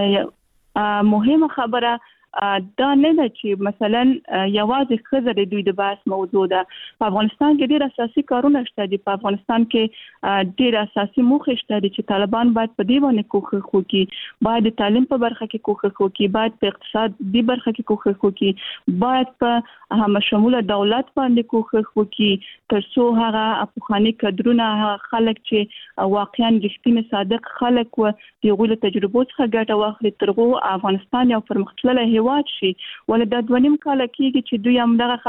کې مهمه خبره دا نه ده چې مثلا یوازې خزر دوی د بحث موضوع ده په افغانستان کې ډېر اساسي کارونه شته دي په افغانستان کې ډېر اساسي موخې شته دي چې طالبان باید په دې باندې کوښښ وکړي باید د تعلیم په برخه کې کوښښ وکړي باید په اقتصادي برخه کې کوښښ وکړي باید په همشموله دولت باندې کوښښ وکړي ترڅو هغه افغاني کډرونه خلک چې واقعا رښتینی صادق خلک و دغه تجربو څخه ګټه واخلي ترغه افغانستان یو پرمختللی هیواد شي ولې د 2.5 کال کېږي چې دوی هم دغه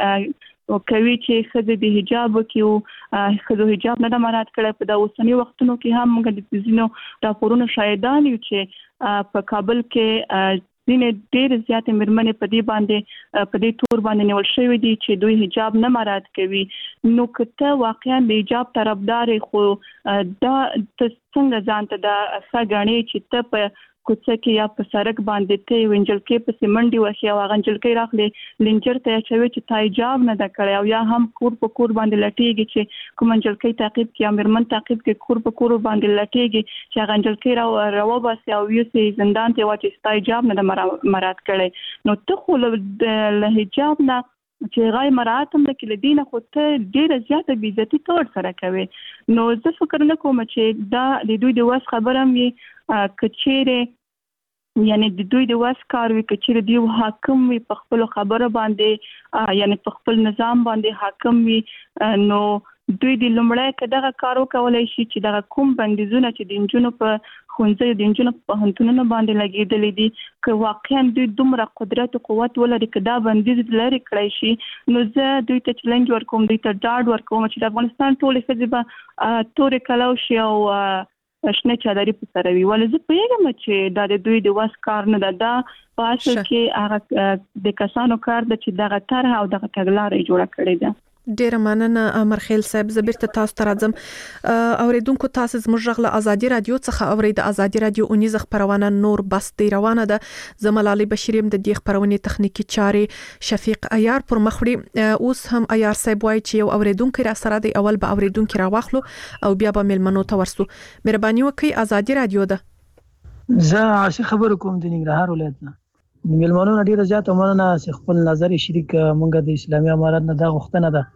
خبره کوي چې خزه د حجاب کې خزه حجاب نه مراعات کړي په د اوسنی وختونو کې هم موږ د زینو راپورونو شاهدان یو چې په کابل کې ځینې ډېر زیات مرمنې په دې باندې په دې تور باندې نیول شوی دي چې دوی حجاب نه مراعات کوي نو کته واقعا د حجاب طرفدار خو دا څنګه ځانته دا څنګه چې ته په کوڅه کې یا په سړک باندې ته وینجل کې په سیمنډي وشي او غنجل کې راخلي لنجر ته چوي چې تایجاب نه د کړي او یا هم کور په کور باندې لټيږي چې کوم منجل کې تعقیب کې امرمن تعقیب کې کور په کور باندې لټيږي چې غنجل کې راو باسي او یو سي زندان ته واچي تایجاب نه د مراد کړي نو ته خو له حجاب نه چې غای مراعات هم د کله دینه خو ته ډیره زیاته بې عزتي تور سره کوي نو زه فکر نه کوم چې دا د دوی د واس خبره مې کچېره یعنی د دوی د واس کار وی کچېره دی حاکم وي په خپل خبره باندې یعنی په خپل نظام باندې حاکم وي نو دوی د لمړی کداغه کارو کولای شي چې دغه کوم بندیزونه چې د انجونو په خونځي د انجونو په هنتونو باندې لګیدل دي که واقعا دوی دومره قدرت او قوت ولري کدا بندیز لري کړی شي نو زه دوی ته چیلنج ورکوم دوی ته ډاډ ورکوم چې د افغانستان ټول خزبه تورې کلاو شي او شنه چادرې په سره وی ولې زه پیغام چې دا د دوی د واس کار نه ده په اصل کې هغه د کسانو کار د چې دغه طرح او دغه تګلارې جوړه کړې ده ډیر مننه امرخیل صاحب زبرته تاسو ته راځم اوریدونکو تاسو زموږ غږ له ازادي رادیو څخه اورید ازادي رادیو اونیز خبرونه نور بس دی روانه ده زملالي بشریم د دې خبرونه تخنیکی چارې شفیق عیار پر مخړي اوس هم عیار صاحب وایي چې یو اوریدونکو را سره دی اول به اوریدونکو را واخلو او بیا به ملمنو ته ورسو مهرباني وکړئ ازادي رادیو ده زه عاشق خبر کوم د ننګرهار ولایت نه ملمنو ډیره زیاته مننه خپل نظر شریک مونږ د اسلامي امارات نه دا غوښتنه ده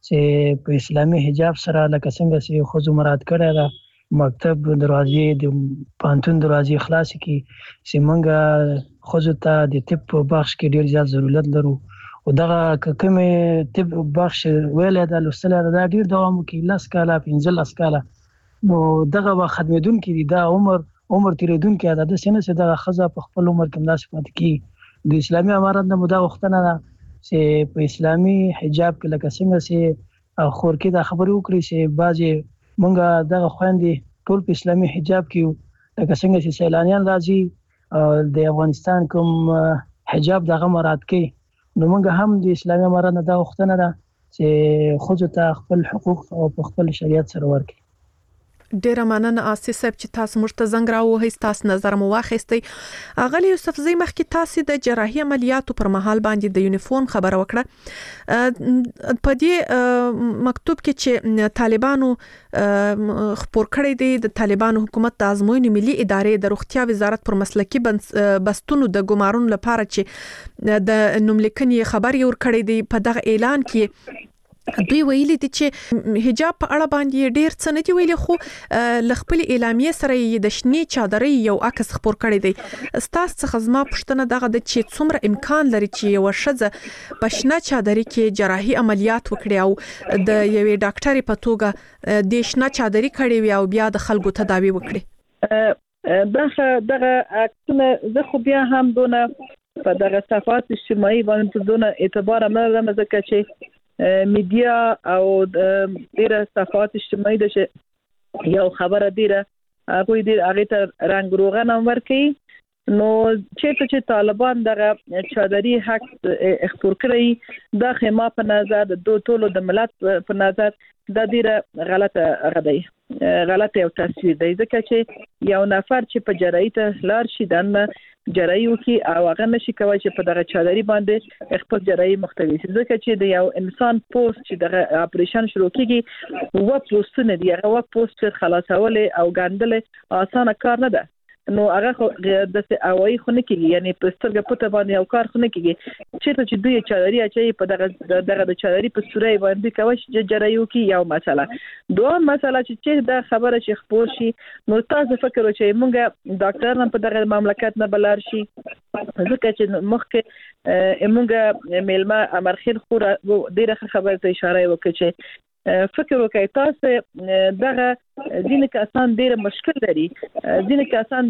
چې په اسلامي حجاب سره لکه څنګه چې خو مراد کړی دا مکتب دروازې د پانتون دروازې خلاص کی چې مونږه خو ته د طب په بخش کې ډیر زیات ضرورت لرو او دغه کوم طب بخش ویل دا لوستل دا ډیر دوام کوي لاس کاله 15 کاله نو دغه خدمتون کې دا عمر تیریدون کې دا د سینې سره د خزه په خپل عمر کې مناسب پات کی د اسلامي امارات نه مدا وختنه ده چې په اسلامي حجاب کې لکه څنګه چې خور کې دا خبرې وکړي چې بعضي مونږه دغه خويندې ټول په اسلامي حجاب کې لکه څنګه چې سیلانیان راځي د افغانستان کوم حجاب دغه مراد کوي نو مونږ هم د اسلامي امارات نه دا وختنه ده چې خو ته خپل حقوق او په خپل شریعت سره ورکړي ډیر مننه آصف صاحب چې تاسو موږ ته زنګ راوهئ تاسو نظر مو واخیستئ اغلی یوسف زئی مخکې تاسو د جراحي عملیاتو پر مهال باندې د یونیفورم خبره وکړه په دې مکتوب کې چې طالبانو خبر کړی دی د طالبانو حکومت د ازموینې ملي ادارې د روغتیا وزارت پر مسلکي بستونو د ګمارون لپاره چې د نوملیکنې خبر یې ور کړی دی په دغه اعلان کې دوی ویلي دي چې حجاب په اړه باندې ډیر څه نه دی ویلي خو لخپل اعلامیه سره د شنی چادرې یو عکس خبر کړی دی ستاسو څخه زما پښتنه دغه د چې څومره امکان لري چې یو شزه په شنه چادرې کې جراحي عملیات وکړي او د یوې ډاکټرې په توګه د شنه چادرې کړي وي او بیا د خلکو تداوی وکړي دغه عکسونه زه خو بیا هم دونه په دغه صفحات اجتماعي باندې دونه اعتبار نه لرم ځکه چې میډیا او ډیره صفحات اجتماعي د یو خبره ډیره هغه ډیر هغه ته رنگ روغن ورکړي نو چې طالبان دغه چادري حق اختیار کړی د خما په نظر د دوه ټولو د ملت په نظر د ډیره غلطه او تصویر دی ځکه چې یو نفر چې په جرایت لار شي دنه جرایو کې او هغه نشي کوي چې په دغه چادري باندې خپل جرایي مختوي ځکه چې د یو انسان پوسټ چې دغه اپریشن شروع کیږي و پوسټ نه دی هغه و پوسټ خلاصول او ګاندل اسانه کار نه ده نو هغه د اوای خونه کېږي یعنی په سترګه پته باندې یو کار خونه کېږي چې دوی چادري اچي په دغه د چادري په سوري باندې کوي چې جرایو کې یو مسله دوه مسله چې د خبره چې خپور شي نو تاسو فکر وکړئ مونږه ډاکټر په دغه مملکت نه بلار شي ځکه چې مخکې مونږه میلمه امرخیل خو ډیره خبره ته اشاره وکړه چې فکر وکړئ تاسو دغه ځینې کسان ډېر مشکل لري ځینې کسان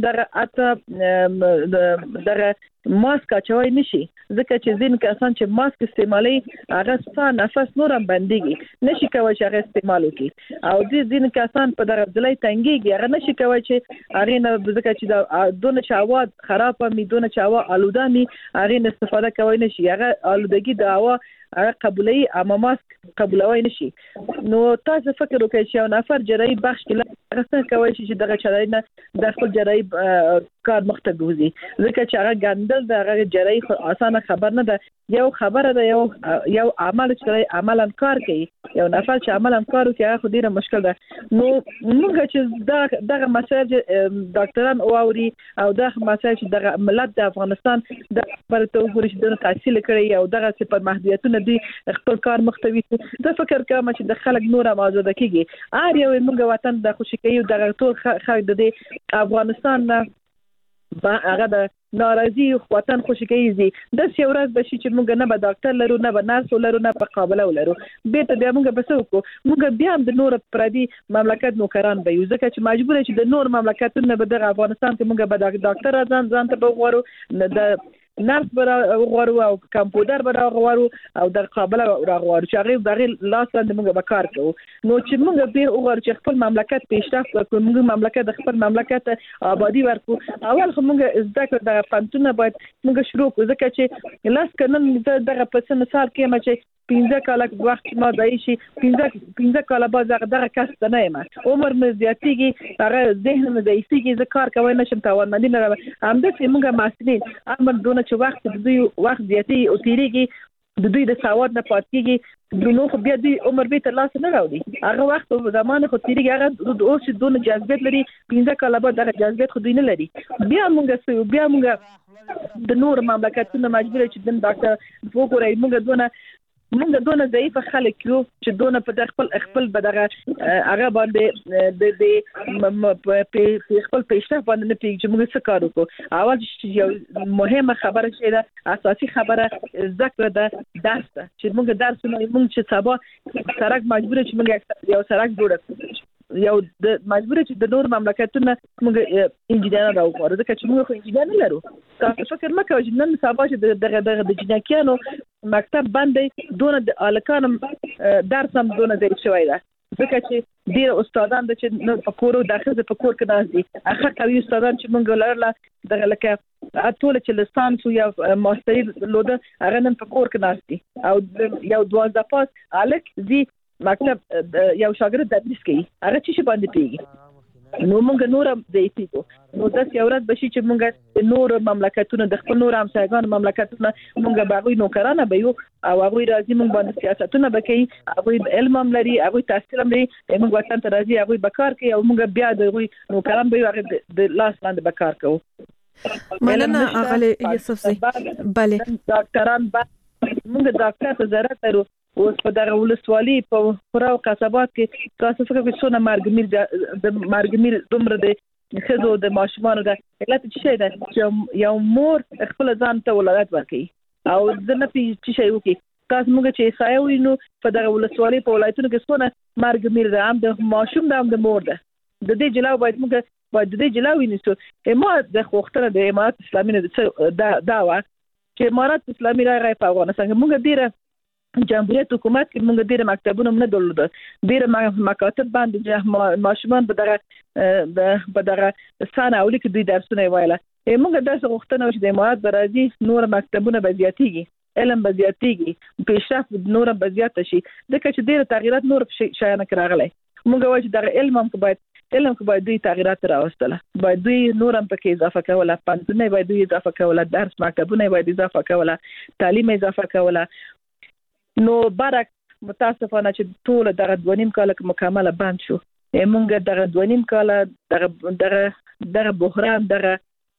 دغه ماسک اچوي نشي ځکه چې ځینې کسان چې ماسک استعمالي هغه ستاسو نفس نور هم بنديږي نشي کوي چې هغه استعمال وکړي او ځینې کسان په دغه ځلای تنګيږي هغه نشي کوي چې هغه نه ځکه چې د دونه چاوا خراب می دونه چاوا آلوده می هغه استفاده کوي نشي هغه آلودګي د هوا قبولي اما ماسک قبولوي نشي نو تاسو فکر وکړئ چې یو نفر جرایي بخش کې غوښتنه کوي چې دغه چاري نه د خپل جرایي کار مخته ګوزي ځکه چې هغه ګندل دغه جرایي اسانه خبر نه ده یو خبره ده یو عمل چې عملاً کار کوي یو نفر چې عملاً کار کوي هغه ډیره مشکل ده نو موږ چې دغه مسایل ډاکټران اوري او دغه مسایل چې دغه ملت د افغانستان د پرته وګوري چې د تحصیل کړي او دغه په محدودیتونه دي خپل کار مختوي د فکر کوم چې د خلک نور آزاد کیږي ار یو موږ وطن د خوشی کوي دغه ټول خلک د افغانستان نه با هغه د ناراضي وطن خوشی کوي د سیورز بشي چې موږ نه به ډاکټر لرو نه به نرس لرو نه په قابل ولرو به ته موږ به څوک موږ بیا د نور پردي مملکت نوکران به یو ځکه چې مجبور چې د نور مملکتونو به د افغانستان کې موږ به ډاکټر ځان ته وغواړو د نرس برا غوارو او کمپیوټر برا غوارو او د قابل راغوارو چې هغه دغه لاس باندې موږ به کار کوو نو چې موږ به وګورو چې خپل مملکت پیشرفت وکړو موږ مملکت د خپل مملکت آبادی ورکو اول خو موږ زده کړو د پانتونه باید موږ شروع کړو ځکه چې لاس کنن دغه په مثال کې ما چې 15 کال وخت ما دای شي 15 کال بعد دغه کس نه یم عمر مې زیاتېږي هغه ذهن مې ضعیفېږي زه کار کوي نشم توانمندي نه همدغه موږ مسؤلین امر دونه چې وخت دوی وخت زیاتې او تیریږي د دوی د سواد نه پاتېږي د نو خو بیا دوی عمر به تر لاسه نه راوړي هغه وخت په زمانه خو تیریږي هغه اوس دونه جذبیت لري 15 کال بعد دغه جذبیت خو دوی نه لري بیا موږ د نور مملکتونو مجبور چې د ډاکټر وګورئ موږ دونه ضعیف خلک یو چې دونه په خپل بدغه هغه باندې د خپل پیشرفت باندې نه پیږي چې موږ څه کار وکړو اول چې یو مهمه خبره چې ده اساسي خبره ذکر ده درس ده چې موږ درس نه موږ چې سبا سرک مجبور چې موږ یو سرک جوړ کړو یو د مجبور چې د نور مملکتونو موږ انجینر راوړو ځکه چې موږ خو انجینر نه لرو تاسو فکر مکه چې نن سبا چې دغه د جنکیانو مکتب باندې دونه د الکانم درس هم دونه ځای شوی دی ځکه چې ډیر استادان چې په کورو داخله په کور کې ناز دي هغه کوي استادان چې موږ لرله دغه لکه ټول چې لسانس یا ماستری لوده هغه نن په کور کې ناز دي او یو 12 پاس الک دي مکتب یو شاګرد تدریس کوي هغه چې باندې پیږي نو موږ نور د ایتیکو نو د سیورت بشي چې موږ نور مملکتونو د خپل نور همسایګان مملکتونو موږ باغوي نوکرانه به یو او هغه راځي موږ باندې سیاستونه وکړي هغه علم هم لري هغه تحصیل هم لري موږ وطن ته راځي هغه بکار کوي او موږ بیا د نوکران به هغه د لاس باندې بکار کوو مننه اغلی یوسف زی bale ډاکټران موږ ډاکټر ته ضرورت لرو اوس په دغه ولسوالۍ په پوراو قصبات کې تاسو فکر کوئ څونه مرګمیر دومره د خزو د ماشومانو د علت چې ده چې یو مور خپل ځان ته ولادت ورکړي او د نه چې شي وکي تاسو موږ چې سایه وینو په دغه ولسوالۍ په ولایتونو کې څونه مرګمیر ده هم د ماشوم ده هم د مور ده د دې جلاو باید د دې جلاو ونیسو ما د خوختره د امارات اسلامي نه دا چې امارات اسلامي راغی په افغانستان کې موږ ډیره جمهوریت حکومت کې موږ ډېر مکتبونه نه درلود، ډېر مکاتب باندې ماشومان به دغه سان اولی کې دوی درسونه وایله. موږ داسې غوښتنه وکړه چې د امارات به راځي، نور مکتبونه به زیاتېږي، علم به زیاتېږي، پیشرفت نور به زیات شي، ځکه چې ډېر تغیرات نور شیانه کې راغلي. موږ وایو چې دغه علم هم باید دوی تغیرات راوستله، باید دوی نور هم پکې اضافه کوله، پنځونه باید دوی اضافه کوله، درس مکتبونه باید اضافه کوله، تعلیم اضافه کوله. نو برعکس متاسفانه چې ټول دغه 2.5 کال کې مکمل بند شو. موږ دغه 2.5 کال دغه بحران دغه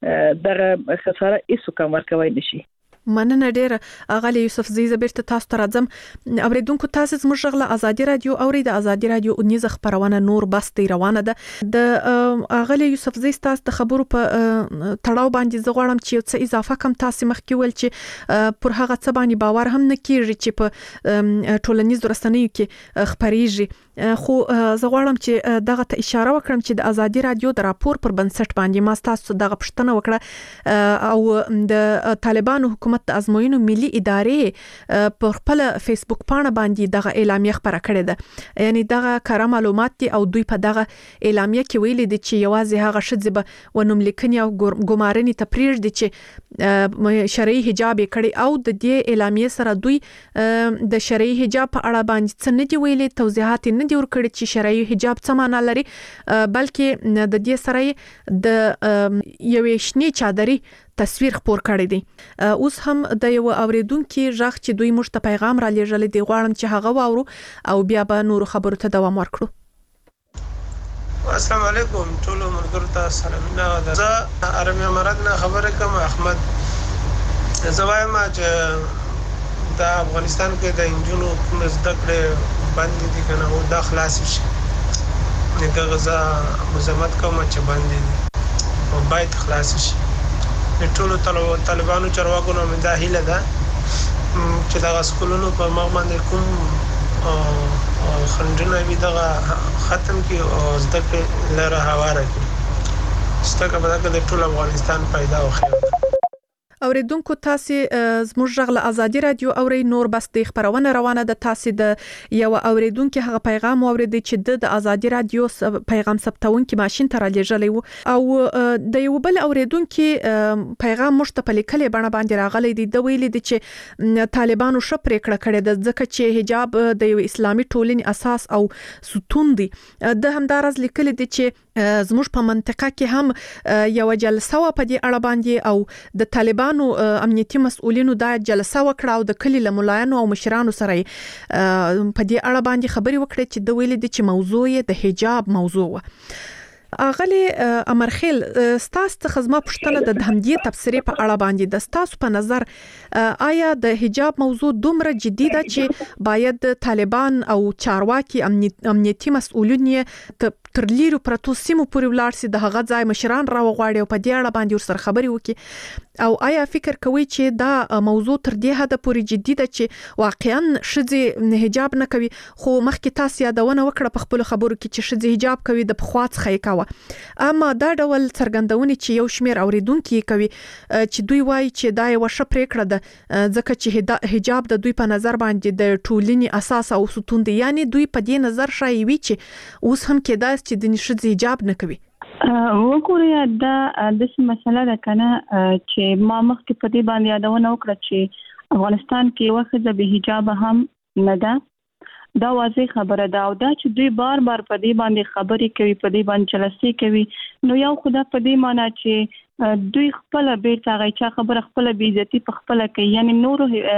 خساره هیڅ کوم ورکوي نشي. مننه ډیره اغلی یوسف زی زبرته تاسو ته راځم. اوریدونکو تاسو زموږ غله ازادي رادیو اوري د ازادي رادیو اونیز خبرونه نور بس دی روانه ده. د اغلی یوسف زی تاسو ته خبرو په تړاو باندې زغړم چې څه اضافه کم تاسو مخکې ول چې پر هغه څه باندې باور هم نه کیږي چې په ټولنیز رسنیو کې خبريږي. خو زغړم چې دغه ته اشاره وکړم چې د ازادي رادیو د راپور پر بنسټ باندې ما تاسو دغه پښتنه وکړه او د طالبانو حکومت د ازموینو ملي ادارې په خپل فیسبوک پاڼه باندې دغه اعلامیه خبره کړې ده. یعنی دغه کار معلومات دي او دوی په دغه اعلامیه کې ویلي دي چې یوازې هغه شذ به ونوم لیکنې او ګمارنې ته پریږدي چې شرعي حجاب یې کړي او د دې اعلامیه سره دوی د شرعي حجاب په اړه باندې څه نه دی ویلي، توضیحات نه دی ورکړي چې شرعي حجاب څه معنی لري، بلکې د دې سره د یوې شنې چادرې تصویر خپور کړی دی. اوس هم د یو اوریدونکو ژغ چې دوی موږ ته پیغام را لېږل دی، غواړم چې هغه واورو او بیا به نور خبرو ته دوام ورکړو. السلام علیکم ټول ملګرو ته سلامونه. زه عرب امارات نه خبره کوم احمد. زه وایم چې د افغانستان کې د انجونو کوم زده کړې باندې دي کنه او د خلاص شي. دغه غزا مزمت کوم چې باندې او باید خلاص شي. ټول طالبانو چرواکو نو دا هیله ده چې دا سکولونو په مغ باندې کوم خنډونه وي دغه ختم کی او زده کړې لره هواره کی ستګه به د ټول افغانستان پیدا وخی. اوریدونکو تاسو زموږ غله ازادي رادیو اوري نور بس د خبرونه روانه ده. تاسو د یو اوریدونکو هغه پیغام اوریدي چې د ازادي رادیو پیغام ثبتونکو ماشين تر لېږلی او د یو بل اوریدونکو پیغام مشتپل کله باندې راغلی دی. د ویلي دي چې طالبانو شپره کړه د ځکه چې حجاب د یو اسلامي ټولنې اساس او ستون دی. د همدارز لیکل دي چې زموږ په منطقه کې هم یو جلسه و په دې اړه باندې او د طالبانو امنیتي مسؤلینو دا جلسه وکړه او د کلی لملایانو او مشرانو سره په دې اړه باندې خبري وکړي چې د ویل دي چې موضوع د حجاب موضوع و. اغلی امرخیل ستاسو خدمت پښتنه د همدې تفسیرې په اړه باندې د ستاسو په نظر آیا د حجاب موضوع دومره جدي ده چې باید طالبان او چارواکي امنیتي مسؤلین تر لیرو پرتو سیمو پورې ولاړ سي، د هغه ځای مشران راوغواړي او په دې اړه باندې ورسره خبري وکړي، او آیا فکر کوي چې دا موضوع تر دې حد پورې جدي ده چې واقعا شذ حجاب نه کوي؟ خو مخکې تاسو یادونه وکړه په خپل خبرو کې چې شذ حجاب کوي د پخوا څخه یې کاوه، اما دا ډول څرګندونې چې یو شمیر اوریدونکو کوي چې دوی وایي چې دا یو ښه پریکړه ده ځکه چې حجاب د دوی په نظر باندې د ټولنې اساس او ستون دی. یعنی دوی په دې نظر شایي وي چې اوس هم کېدای چې د نشد حجاب نه کوي. وګورئ دا د مسله ده کنه چې ما مخکې په دې باندې یادونه وکړه چې افغانستان کې وخت د حجاب هم نه ده. دا واضح خبره ده او دا چې دوی بار بار په دې باندې خبرې کوي، په دې باندې جلسې کوي، نو یو خدا په دې معنی چې دوی خپل بیرته غیچا خبره خپل بی عزتی په خپل کوي. یعنی نور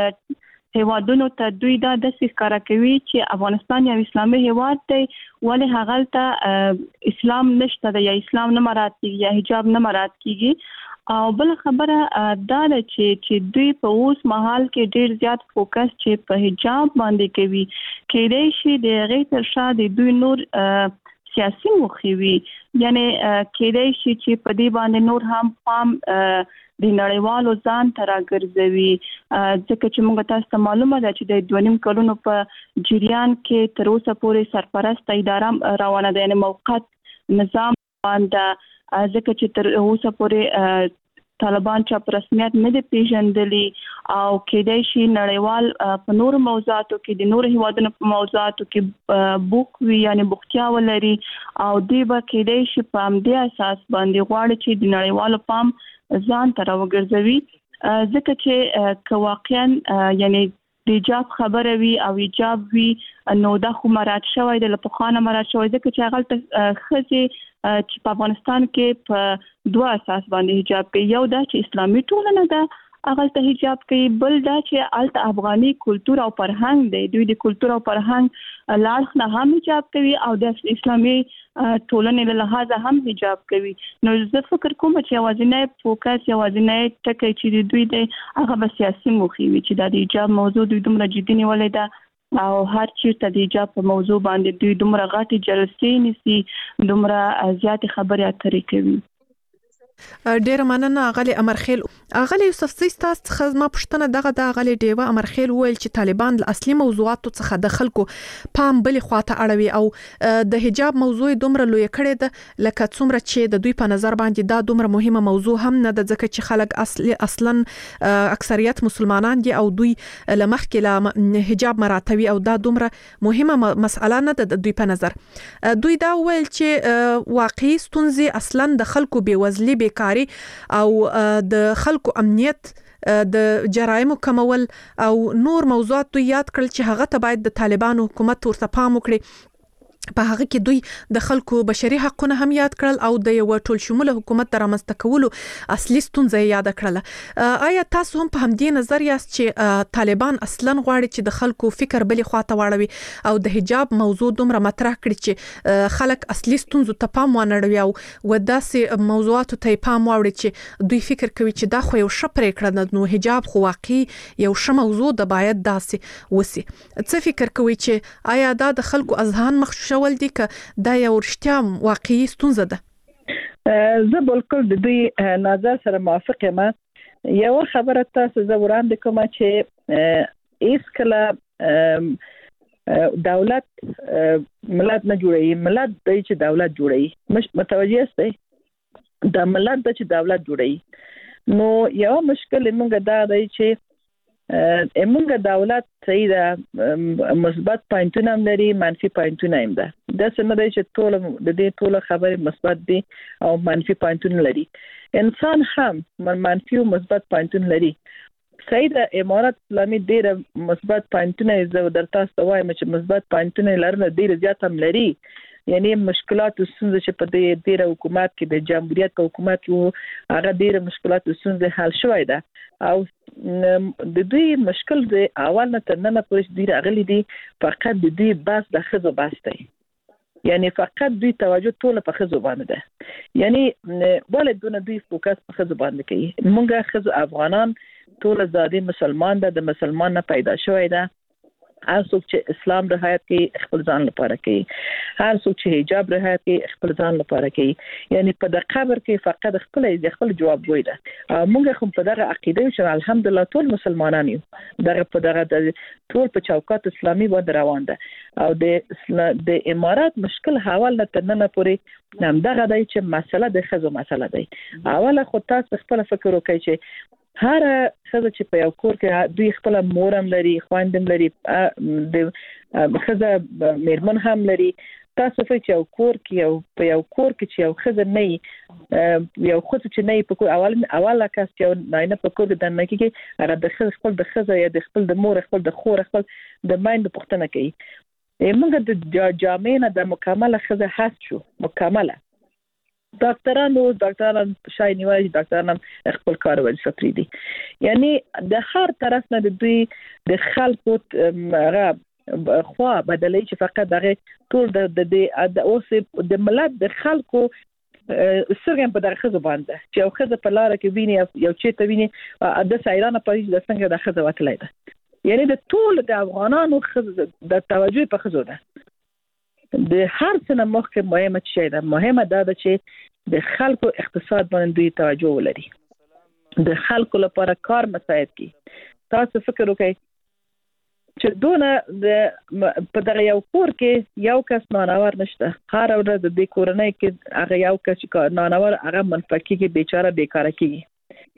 هیوادونو ته دوی دا د ښکارا کوي چې افغانستان یو اسلامي هیواد دی ولې هغه ته اسلام نشته د یا اسلام نه مراد کیږي یا حجاب نه مراد کیږي. او بل خبره دا ده چې دوی په اوس مهال کې ډیر زیات فوکس چې په حجاب باندې کوي کېدای شي د غیر تر شاده دوی نور سیاسي مخوي، یعنی کېدای شي چې په دې باندې نور هم پام د نړیوالو ځان تر راګرځوي ځکه چې موږ تاسو ته معلومه ده چې د 2.5 کلونو په جریان کې تر اوسه پورې سرپرست اداره روانه ده، یعنی موقت نظام باندې ځکه چې تر اوسه پورې طالبان چې په رسمیت نه دي پیژندلي او کېدای شي نړیوال په نور موضوعاتو کې د نور هیوادونو په موضوعاتو کې بوک وی یعنی بوختیا ولري او دوی به کېدای شي په همدې اساس باندې غواړي چې د نړیوالو پام ځان ته راوګرځوي ځکه چې واقعا یعنی د حجاب خبره وی او حجاب وی نو دا خو مراد شوی د لپخانه مراد شوی ځکه چې هغه خزي چې په افغانستان کې په دوه اساس باندې حجاب کوي یو دا چې اسلامي ټولنه ده هغه ته حجاب کوي بل دا چې الته افغاني کلچر او فرهنګ دی دوی د کلچر او فرهنګ لاړ نه هم حجاب کوي او د اسلامي ټولنې له لحاظه هم حجاب کوي نو زه فکر کوم چې اوازنه فوکس اوازنه ټکي چې دوی د هغه سیاسي موخي وي چې د حجاب موضوع دوی دومره جدي نیولې ده او هر چیرته د حجاب په موضوع باندې دوی دومره غاټي جلسې نيسي دومره زیات خبرې اترې کوي ډیر مننه غلي امرخیل غلي یوسف سیستاس خدمه پښتنه دغه د غلي دیوه امرخیل ویل چې طالبان د اصلي موضوعاتو څخه د خلکو پام بلی خواته اړوي او د حجاب موضوع دومره لوی کړي ده لکه څومره چې د دوی په نظر باندې دا دومره مهمه موضوع هم نه ده ځکه چې خلک اصلا اکثریت مسلمانان دي او دوی لمخکې له حجاب مراتبي او دا دومره مهمه مسأله نه ده د دوی په نظر دوی دا ویل چې واقعي ستونزې اصلا د خلکو بیوزلي بیکاری او د خلکو امنیت د جرایمو کمول او نور موضوعات یاد کړل چې هغه ته باید د طالبانو حکومت ورته پام وکړي په هغه کې دوی د خلکو بشري حقوقونه هم یاد کړل او د یو ټول شموله حکومت د رامنځته کولو اصلي ستونزې یاد کړل آیا تاسو هم په همدې نظر یاست چې طالبان اصلا غواړي چې د خلکو فکر بلی خواته واړوي او د حجاب موضوع دومره مطرح کړي چې خلک اصلي ستونزو ته پام ونړوي او وداسې موضوعاتو ته پام واوړي چې دوی فکر کوي چې دا خو یو ښه پریکړه نو حجاب خو واقعي یو ښه موضوع د باید داسې وسی څه فکر کوي چې آیا دا د خلکو اذهان مخ شول دي که دا یو رښتیا واقعي ستونزه ده زه بالکل د دوی نظر سره موافق یم یو خبره تاسو زه وړاندې کوم چې هیڅ کله دولت ملت نه جوړي ملت د چې دولت جوړي مش متوجه است د ملت د چې دولت جوړي نو یو مشکل موږ دا دی چې موږ دولت صحیح ده مثبت پوینټونه هم لري منفي پوینټونه هم ده د څه نه دی چې ټول د دې ټول خبرې مثبت دي او منفي پوینټونه لري انسان هم منفي او مثبت پوینټونه لري صحیح ده امارات اسلامي ډېر مثبت پوینټونه زه درته وایم چې مثبت پوینټونه لرنه ډېر زیات هم لري یعنی مشکلات او ستونزې چې په دې ډېر حکومت کې د جمهوریت په حکومت کې هغه ډېر مشکلات او ستونزې حل شوې ده او د دوی مشکل د اول نه تر نن پورې ډېر اغلي دي فقط د دوی بس د خزو بس دی یعنی فقط دوی توجه ټول په خزو باندې ده یعنی ولې دوی فوکس په خزو باندې کوي موږ خزو افغانان ټول زادي مسلمان ده د مسلمان نه پیدا شوی ده هر څوک چې اسلام رعایت کوي خپل ځان لپاره کوي هر څوک چې حجاب رعایت کوي خپل ځان لپاره کوي یعنی په د قبر کې فقط خپل جواب وای ده موږ هم په دغه عقیده چې الحمدلله ټول مسلمانان یو دغه په دغه ټول په چوکاټ اسلامي باندې روان ده او د امارات مشکل حواله تر نن پورې هم دغه دی چې مسله د خزو مسله دی اوله خو تاسو خپل فکر وکړئ چې هر خزه چې په یو کور کې دوی خپل مورم لري خواندم لري د خزه میرمن هم لري تاسو په یو کور کې یو کور کې چې یو خزه نه یو خزه چې نه په کور اوله کس چې نه په کور د نه کې هغه د خپل د خزه یا د خپل د مور خپل د خور خپل د مایند پښتنه کوي موږ د جامعه د مکمله خزه هست شو مکمله ډاکټرانو شای نیوي ډاکټرانو خپل کار وظیفه پری دي یعنی د هر طرف نه د دوی د خلکو هغه خو بدلې چې فقط دغه ټول د اوس د ملت د خلکو سرګم په دغه خزه باندې چې یو خزه په لار کې ویني یو چې ته ویني د سایرانه په د څنګه د خزه وتلای ده یعنی د ټول د افغانانو خزه د توجه په خزه ده د هر څه مخکې مهمه شي ده مهمه ده چې د خلکو اقتصاد باندې دوی توجه ولري د خلکو لپاره کار مساعد کی تاسو فکر وکړئ چې دونه په دغه یو کور کې یو کس نانور نشته هر ورځ د دې کورنۍ کې هغه یو کس نانور هغه منفقي کې بیچاره بیکاره کیږي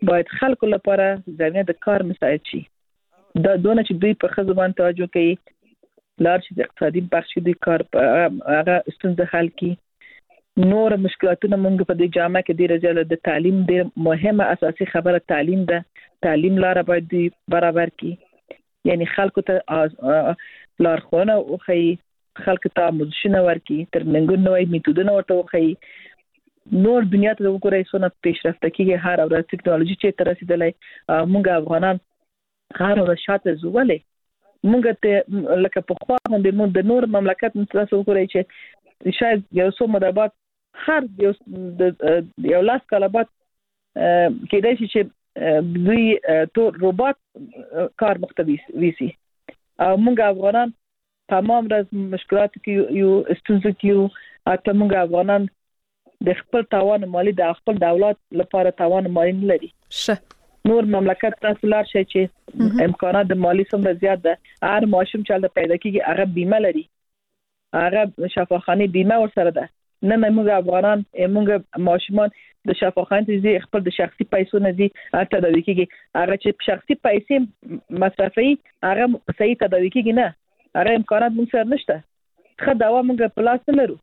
باید خلکو لپاره زمینه د کار مساعد شي. دا دونه چې دوی په ښځو باندې توجه کوي، لار چې د اقتصادي بخش دوی کار هغه ستونزه حل کړي. نور مشکلاتونه موږ په دې جامعه کې ډېر زیات د تعلیم ډېر مهمه اساسي خبره تعلیم ده. تعلیم لار باید دوی برابر کړي، یعنی خلکو ته لارښوونه وښيي، خلکو ته آموزشونه ورکړي، ترمنګونه وایي میتودونه ورته وښيي. نور دنیا ته وګورئ څونه پیشرفته کېږي، هر ورځ ټکنالوژي چې تر رسیدلې. موږ افغانان هر ورځ شاته ځو. ولې موږ ته لکه په خوا باندې موږ د نور مملکت تاسو وګورئ چې شاید یو څو مده بعد هر یو لاس کاله بعد کېدای شي چې دوی ټول روبوت کار مختوي ویسي. موږ افغانان تمام ورځ مشکلات کې یو ستونزې کې اته موږ افغانان د خپل توان مالی د خپل دولت لپاره توان مالی نه لري. نور مملکت تاسو لار شي چې امکانات د مالی څومره زیات ده. هر ماشوم چې د پیدا کیږي هغه بیمه لري، هغه شفاخانه بیمه ورسره ده. نه موږ افغانان موږ ماشومان د شفاخانه دي خپل د شخصي پیسو نه دي تداوي کیږي. هغه چې شخصي پیسې مصرفي هغه صحیح تداوي کیږي نه، هغه امکانات موږ سره نشته. خو دا موږ په لاس نه لرو.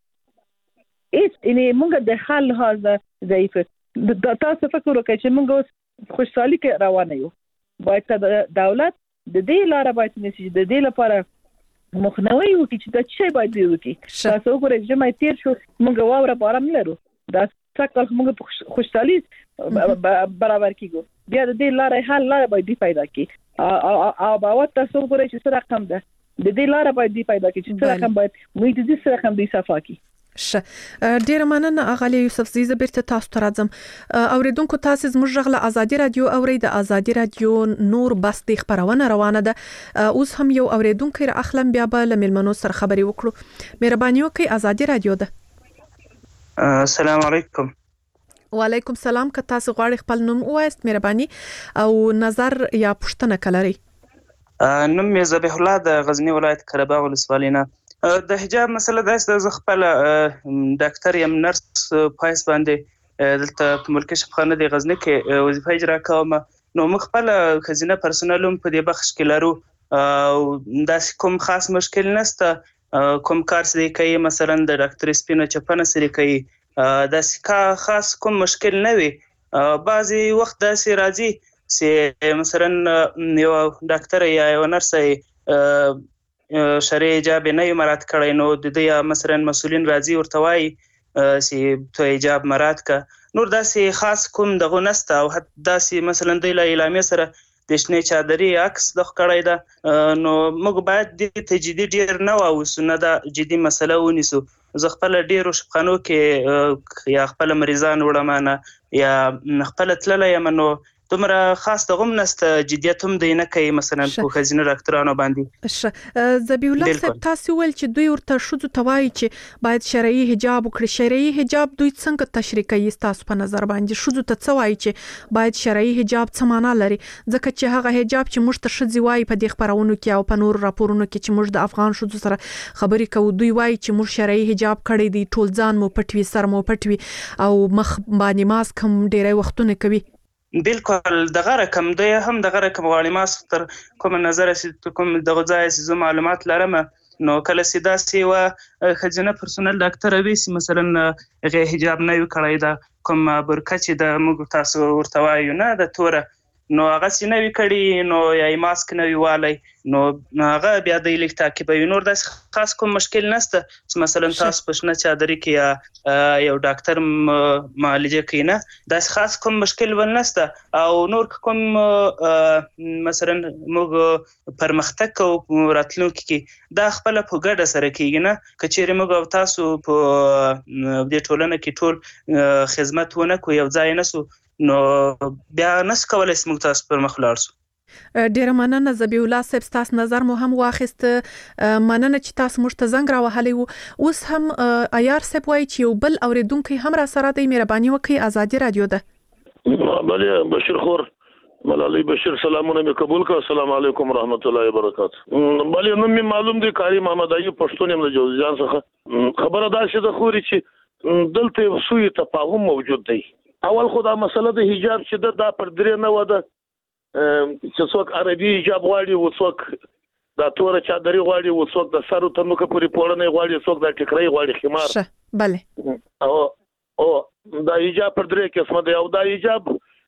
یعنی موږ د حل لحاظ ضعیف. تاسو فکر وکړئ چې موږ اوس خوشحالي کې روانه یو، باید دولت د دې لاره باید نشي د دې لپاره مخنیوي وکړي چې دا څه باید وکړي. تاسو وګورئ چې ما تیر شو موږ واوره بارم لرو، دا څکل موږ خوشحالي برابر کیږو. بیا د دې لاره حل لاره باید پیدا کړي. او باور تاسو وګورئ چې سره رقم ده د دې لاره باید پیدا کړي چې سره رقم باید موږ د دې سره رقم دی صفا کړي. ډیر مننه اغلی یوسف زیزه بیرته تاسو ته راځم. اوریدونکو تاسو زموږ غږ له ازادي رادیو اوري د ازادي رادیو نور بس د خبرونه روانه ده. اوس هم یو اوریدونکو را اخلم بیا به لملمنو سره خبري وکړو. مهرباني وکړئ ازادي رادیو ده. السلام علیکم. وعلیکم السلام. که تاسو غواړئ خپل نوم ووایاست مهرباني او نظر یا پوښتنه کلري. نوم مې ذبیح الله د غزنی ولایت قره‌باغ ولسوالۍ نه. د حجاب مسله دا چې خپل ډاکټر یم نرس پایس باندې دلته په ملکی شفاخانه د غزنی کې وظیفه اجرا کوم. نو موږ خپل خزینه پرسونل هم په دې بخش کې لرو او دا کوم خاص مشکل نشته. کوم کار سره کوي مثلا د ډاکټر سپینه چپنه سره کوي دا خاص کوم مشکل نه وي. بعضی وخت داسې راځي چې مثلا یو ډاکټر یا یو نرس شرعي حجاب نه مراعات کړی، نو د دې مثلا مسولین راځي ورته وایي چې ته حجاب مراعات کا. نور داسې خاص کوم دغه نسته او داسې مثلا د اعلامیه سره د شنې چادري عکس د کړی ده. نو موږ باید د تجدید ډیر نه واوسو، نه دا جدي مسله ونیسو. زه خپل ډیرو شپخانو کې یا خپل مریضان وړمانه یا خپل تللی یم، نو دومره خاص دغم نسته جدیت هم دی نه کوي مثلا په خزینه ډاکټرانو باندې. ذبیح الله صاحب تاسو ول چې دوی ورته شذ توای چې باید شرعي حجاب وکړي. شرعي حجاب دوی څنګه تشریح کوي تاسو په نظر باندې؟ شذ ته څه وایي چې باید شرعي حجاب څه معنا لري؟ ځکه چې هغه حجاب چې موږ ته شذ وایي په دې خبرونو کې او په نور راپورونو کې چې موږ د افغان شذ سره خبرې کوو، دوی وایي چې موږ شرعي حجاب کړی دی، ټول ځان مو پټوي، سر مو پټوي او مخ باندې ماسک هم ډیره وختونه کوي. بالکل دغه رقم دی هم دغه رقم غواړي. ما تر کوم نظر چې کوم دغه ځای چې معلومات لرم، نو کله چې داسې و خزینه پرسونل ډاکټر وي مثلا غي حجاب نه وکړای دا کوم برکه چې د موږ تاسو ورته وایو نه د توره، نو هغه چې نه وی کړی نو یا ماسک نه وی والی، نو هغه بیا د لیک تعقیبوي. نور د خاص کوم مشکل نشته چې مثلا تاسو په شنه چادري کې یا یو ډاکټر معالجه کوي، نه د خاص کوم مشکل ول نشته. او نور کوم مثلا موږ پرمختګ کوو راتلونکي کې دا خپل په ګډه سره کیږي، نه کچېره موږ تاسو په دې ټولنه کې ټول خدمت ونه کوو یو ځای نسو، نو بیا نس کولای سم تاسو پر مخ لاړ شو. ډیر مننه ذبیح الله صاحب، تاسو نظر مو هم واخیست. مننه چې تاسو موږ ته زنګ راوهلی وو. اوس هم عیار صاحب وایي چې یو بل اوریدونکي هم را سره دی. مهرباني وکړئ ازادي رادیو ده. بله بشیر خور ملالي بشیر سلامونه مې قبول کړ. السلام علیکم ورحمت الله وبرکاته. بله نو مې معلوم دی کاری محمد ایوب پښتون یم د جوزجان څخه. خبره دا چې د خوري چې دلته سوی تفاهم موجود دی اول خو دا مسله د حجاب چې دا پر درې نه وده چې څوک عربي حجاب غواړي او څوک دا تور چادري غواړي او څوک د سرو تنوکه پورې پوړنه غواړي څوک د ټیکري غواړي خمار بله او دا حجاب پر درې قسمه دی او دا حجاب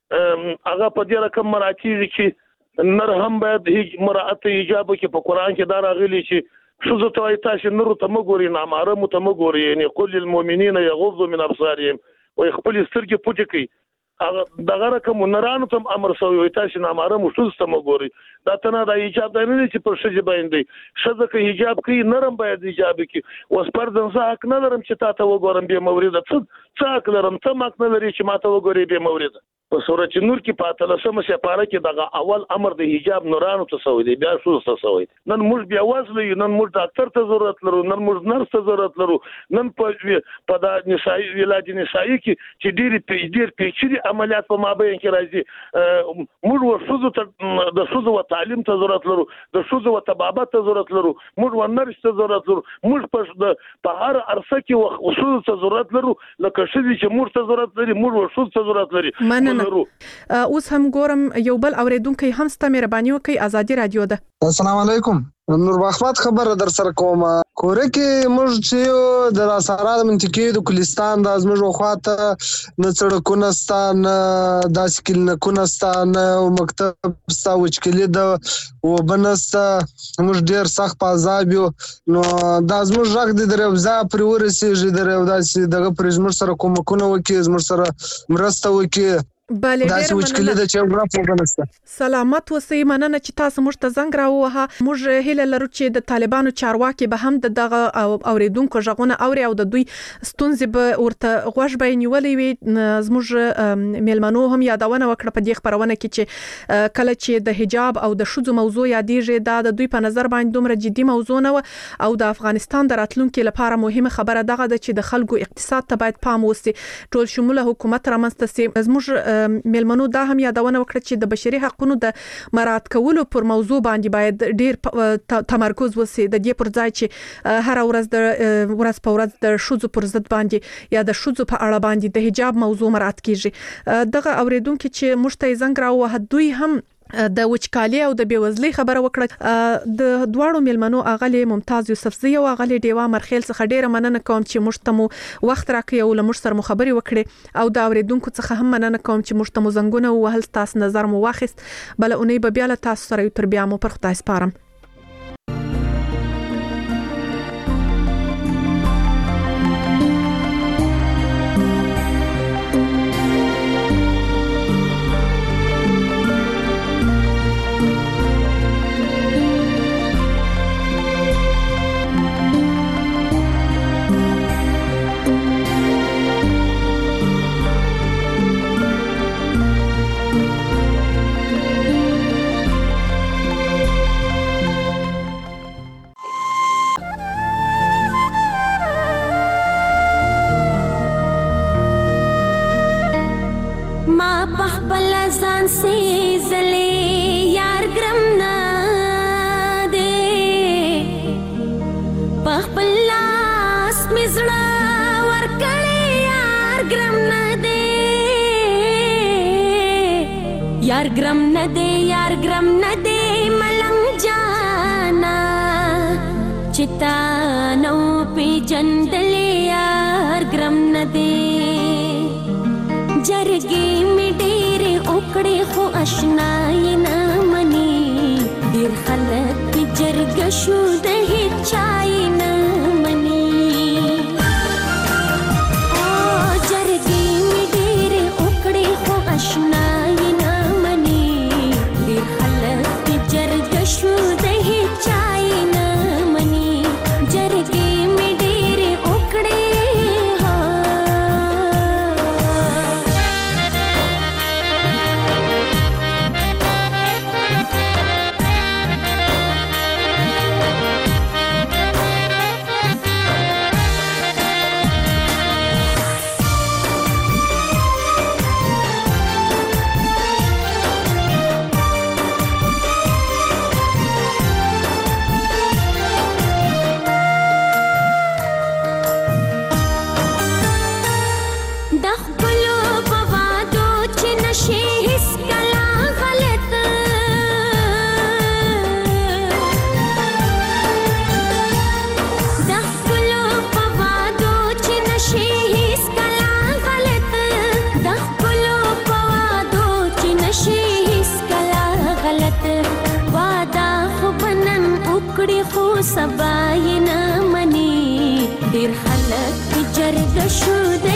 هغه په دې رقم مراتب چې نر هم باید مراعات حجاب کې په قران کې دا راغلي چې شذ توای تاسو نور ته مګوري نه محرم ته مګوري یعنی قل للمؤمنین یغضوا من ابصارهم ويخبل استرګې پټ کړي هغه دغه رقم نرانو ته امر شوی تاسو نه محرم شذ ته مګوري دا تنه د حجاب د نه چې پر شذ باندې شذ کې حجاب کوي نرم باید حجاب کوي اوس پر ځنځه حق نه لرم چې تاسو وګورم به مورید څه حق لرم ته ماک نه لري چې ماته وګوري به مورید په سورۃ نور کې پاته لسمه سپاره کې دغه اول امر د حجاب نورانو ته سوی دی بیا شو څه سوی نن موږ بیا وازلې نن موږ ډاکټر ته ضرورت لرو نن موږ نرس ته ضرورت لرو نن په د نسایي علاج نسایي کې چې ډیر پیچلي عملیات په مابین کې راځي موږ ورسوزو ته د سوزو و تعلیم ته ضرورت لرو د سوزو و طبابت ته ضرورت لرو موږ ونرس ته ضرورت لرو موږ په هر عرصه کې وسوزو ته ضرورت لرو لکه چې موږ ته ضرورت لري موږ ورسوزو ته ضرورت لري اوس هم ګورم یو بل اوریدونکو هم ست مهرباني وکي ازادي رادیو ده. السلام علیکم. نور محمد خبر در سره کوم کور کې موږ چې د راسارات منطقې د کلستان د ازمږ خواته نه سړکونه ستان د سکل کونستان او مکتب ستا وچکلی د وبنست موږ ډیر سخت پازاب یو نو د ازمږ راغ د دروازه پر ورسېږي دروازه دغه پرزمر سره کومکونه وکي زمر سره مرسته وکي بله ډیر مننه سلامت اوسئ مننه چې تاسو موږ ته زنګ راووهه موږ هیله لرو چې د طالبانو چارواکي به هم دغه اوریدونکو ژغونه اوري او د دوی ستونزې به ورته غوږ به نیولې وي زموږ میلمنو هم یادونه وکړه په دې خبرونه کې چې کله چې د حجاب او د شذو موضوع یادېږي دا د دوی په نظر باندې دومره جدي موضوع نه او د افغانستان د راتلونکو لپاره مهمه خبره دغه ده چې د خلکو اقتصاد ته باید پام وشي ټول شموله حکومت رامنځته شي زموږ میلمنو دا هم یادونه وکړه چې د بشري حقوقو د مراعات کولو پر موضوع باندې باید ډیر تمرکز وشي د دې پر ځای چې هر ورځ په ورځ د شذو پر ضد باندې یا د شذو په اړه باندې د حجاب موضوع مراعات کیږي دغه اوریدونکو چې مشته زنګ راوه دوی هم د وچکالي او د بیوزلۍ خبره وکړه د دواړو میلمنو اغلی ممتاز یوسفزی او اغلی ډیوا مرخیل څخه ډیره مننه کوم چې مشتمو وخت راکړی او لمر سره مخابري وکړي او د اوریدونکو څخه هم مننه کوم چې مشتمو زنګونه وهل تاسو نظر مو واخیست بل اونۍ به بیا له تاسو سره تر بیا مو پر خدای سپارم यार ग्रम न दे मलंग जाना चितानो पे जंदले यार ग्रम न दे जरगे में डेरे ओकड़े हो अशनाई ना मनी देर खलत पे जरग शुद है चाय ना मनी ओ जरगे में डेरे ओकड़े हो अशनाई ना سبا یې نه مني ډېر خلک جرګه شو د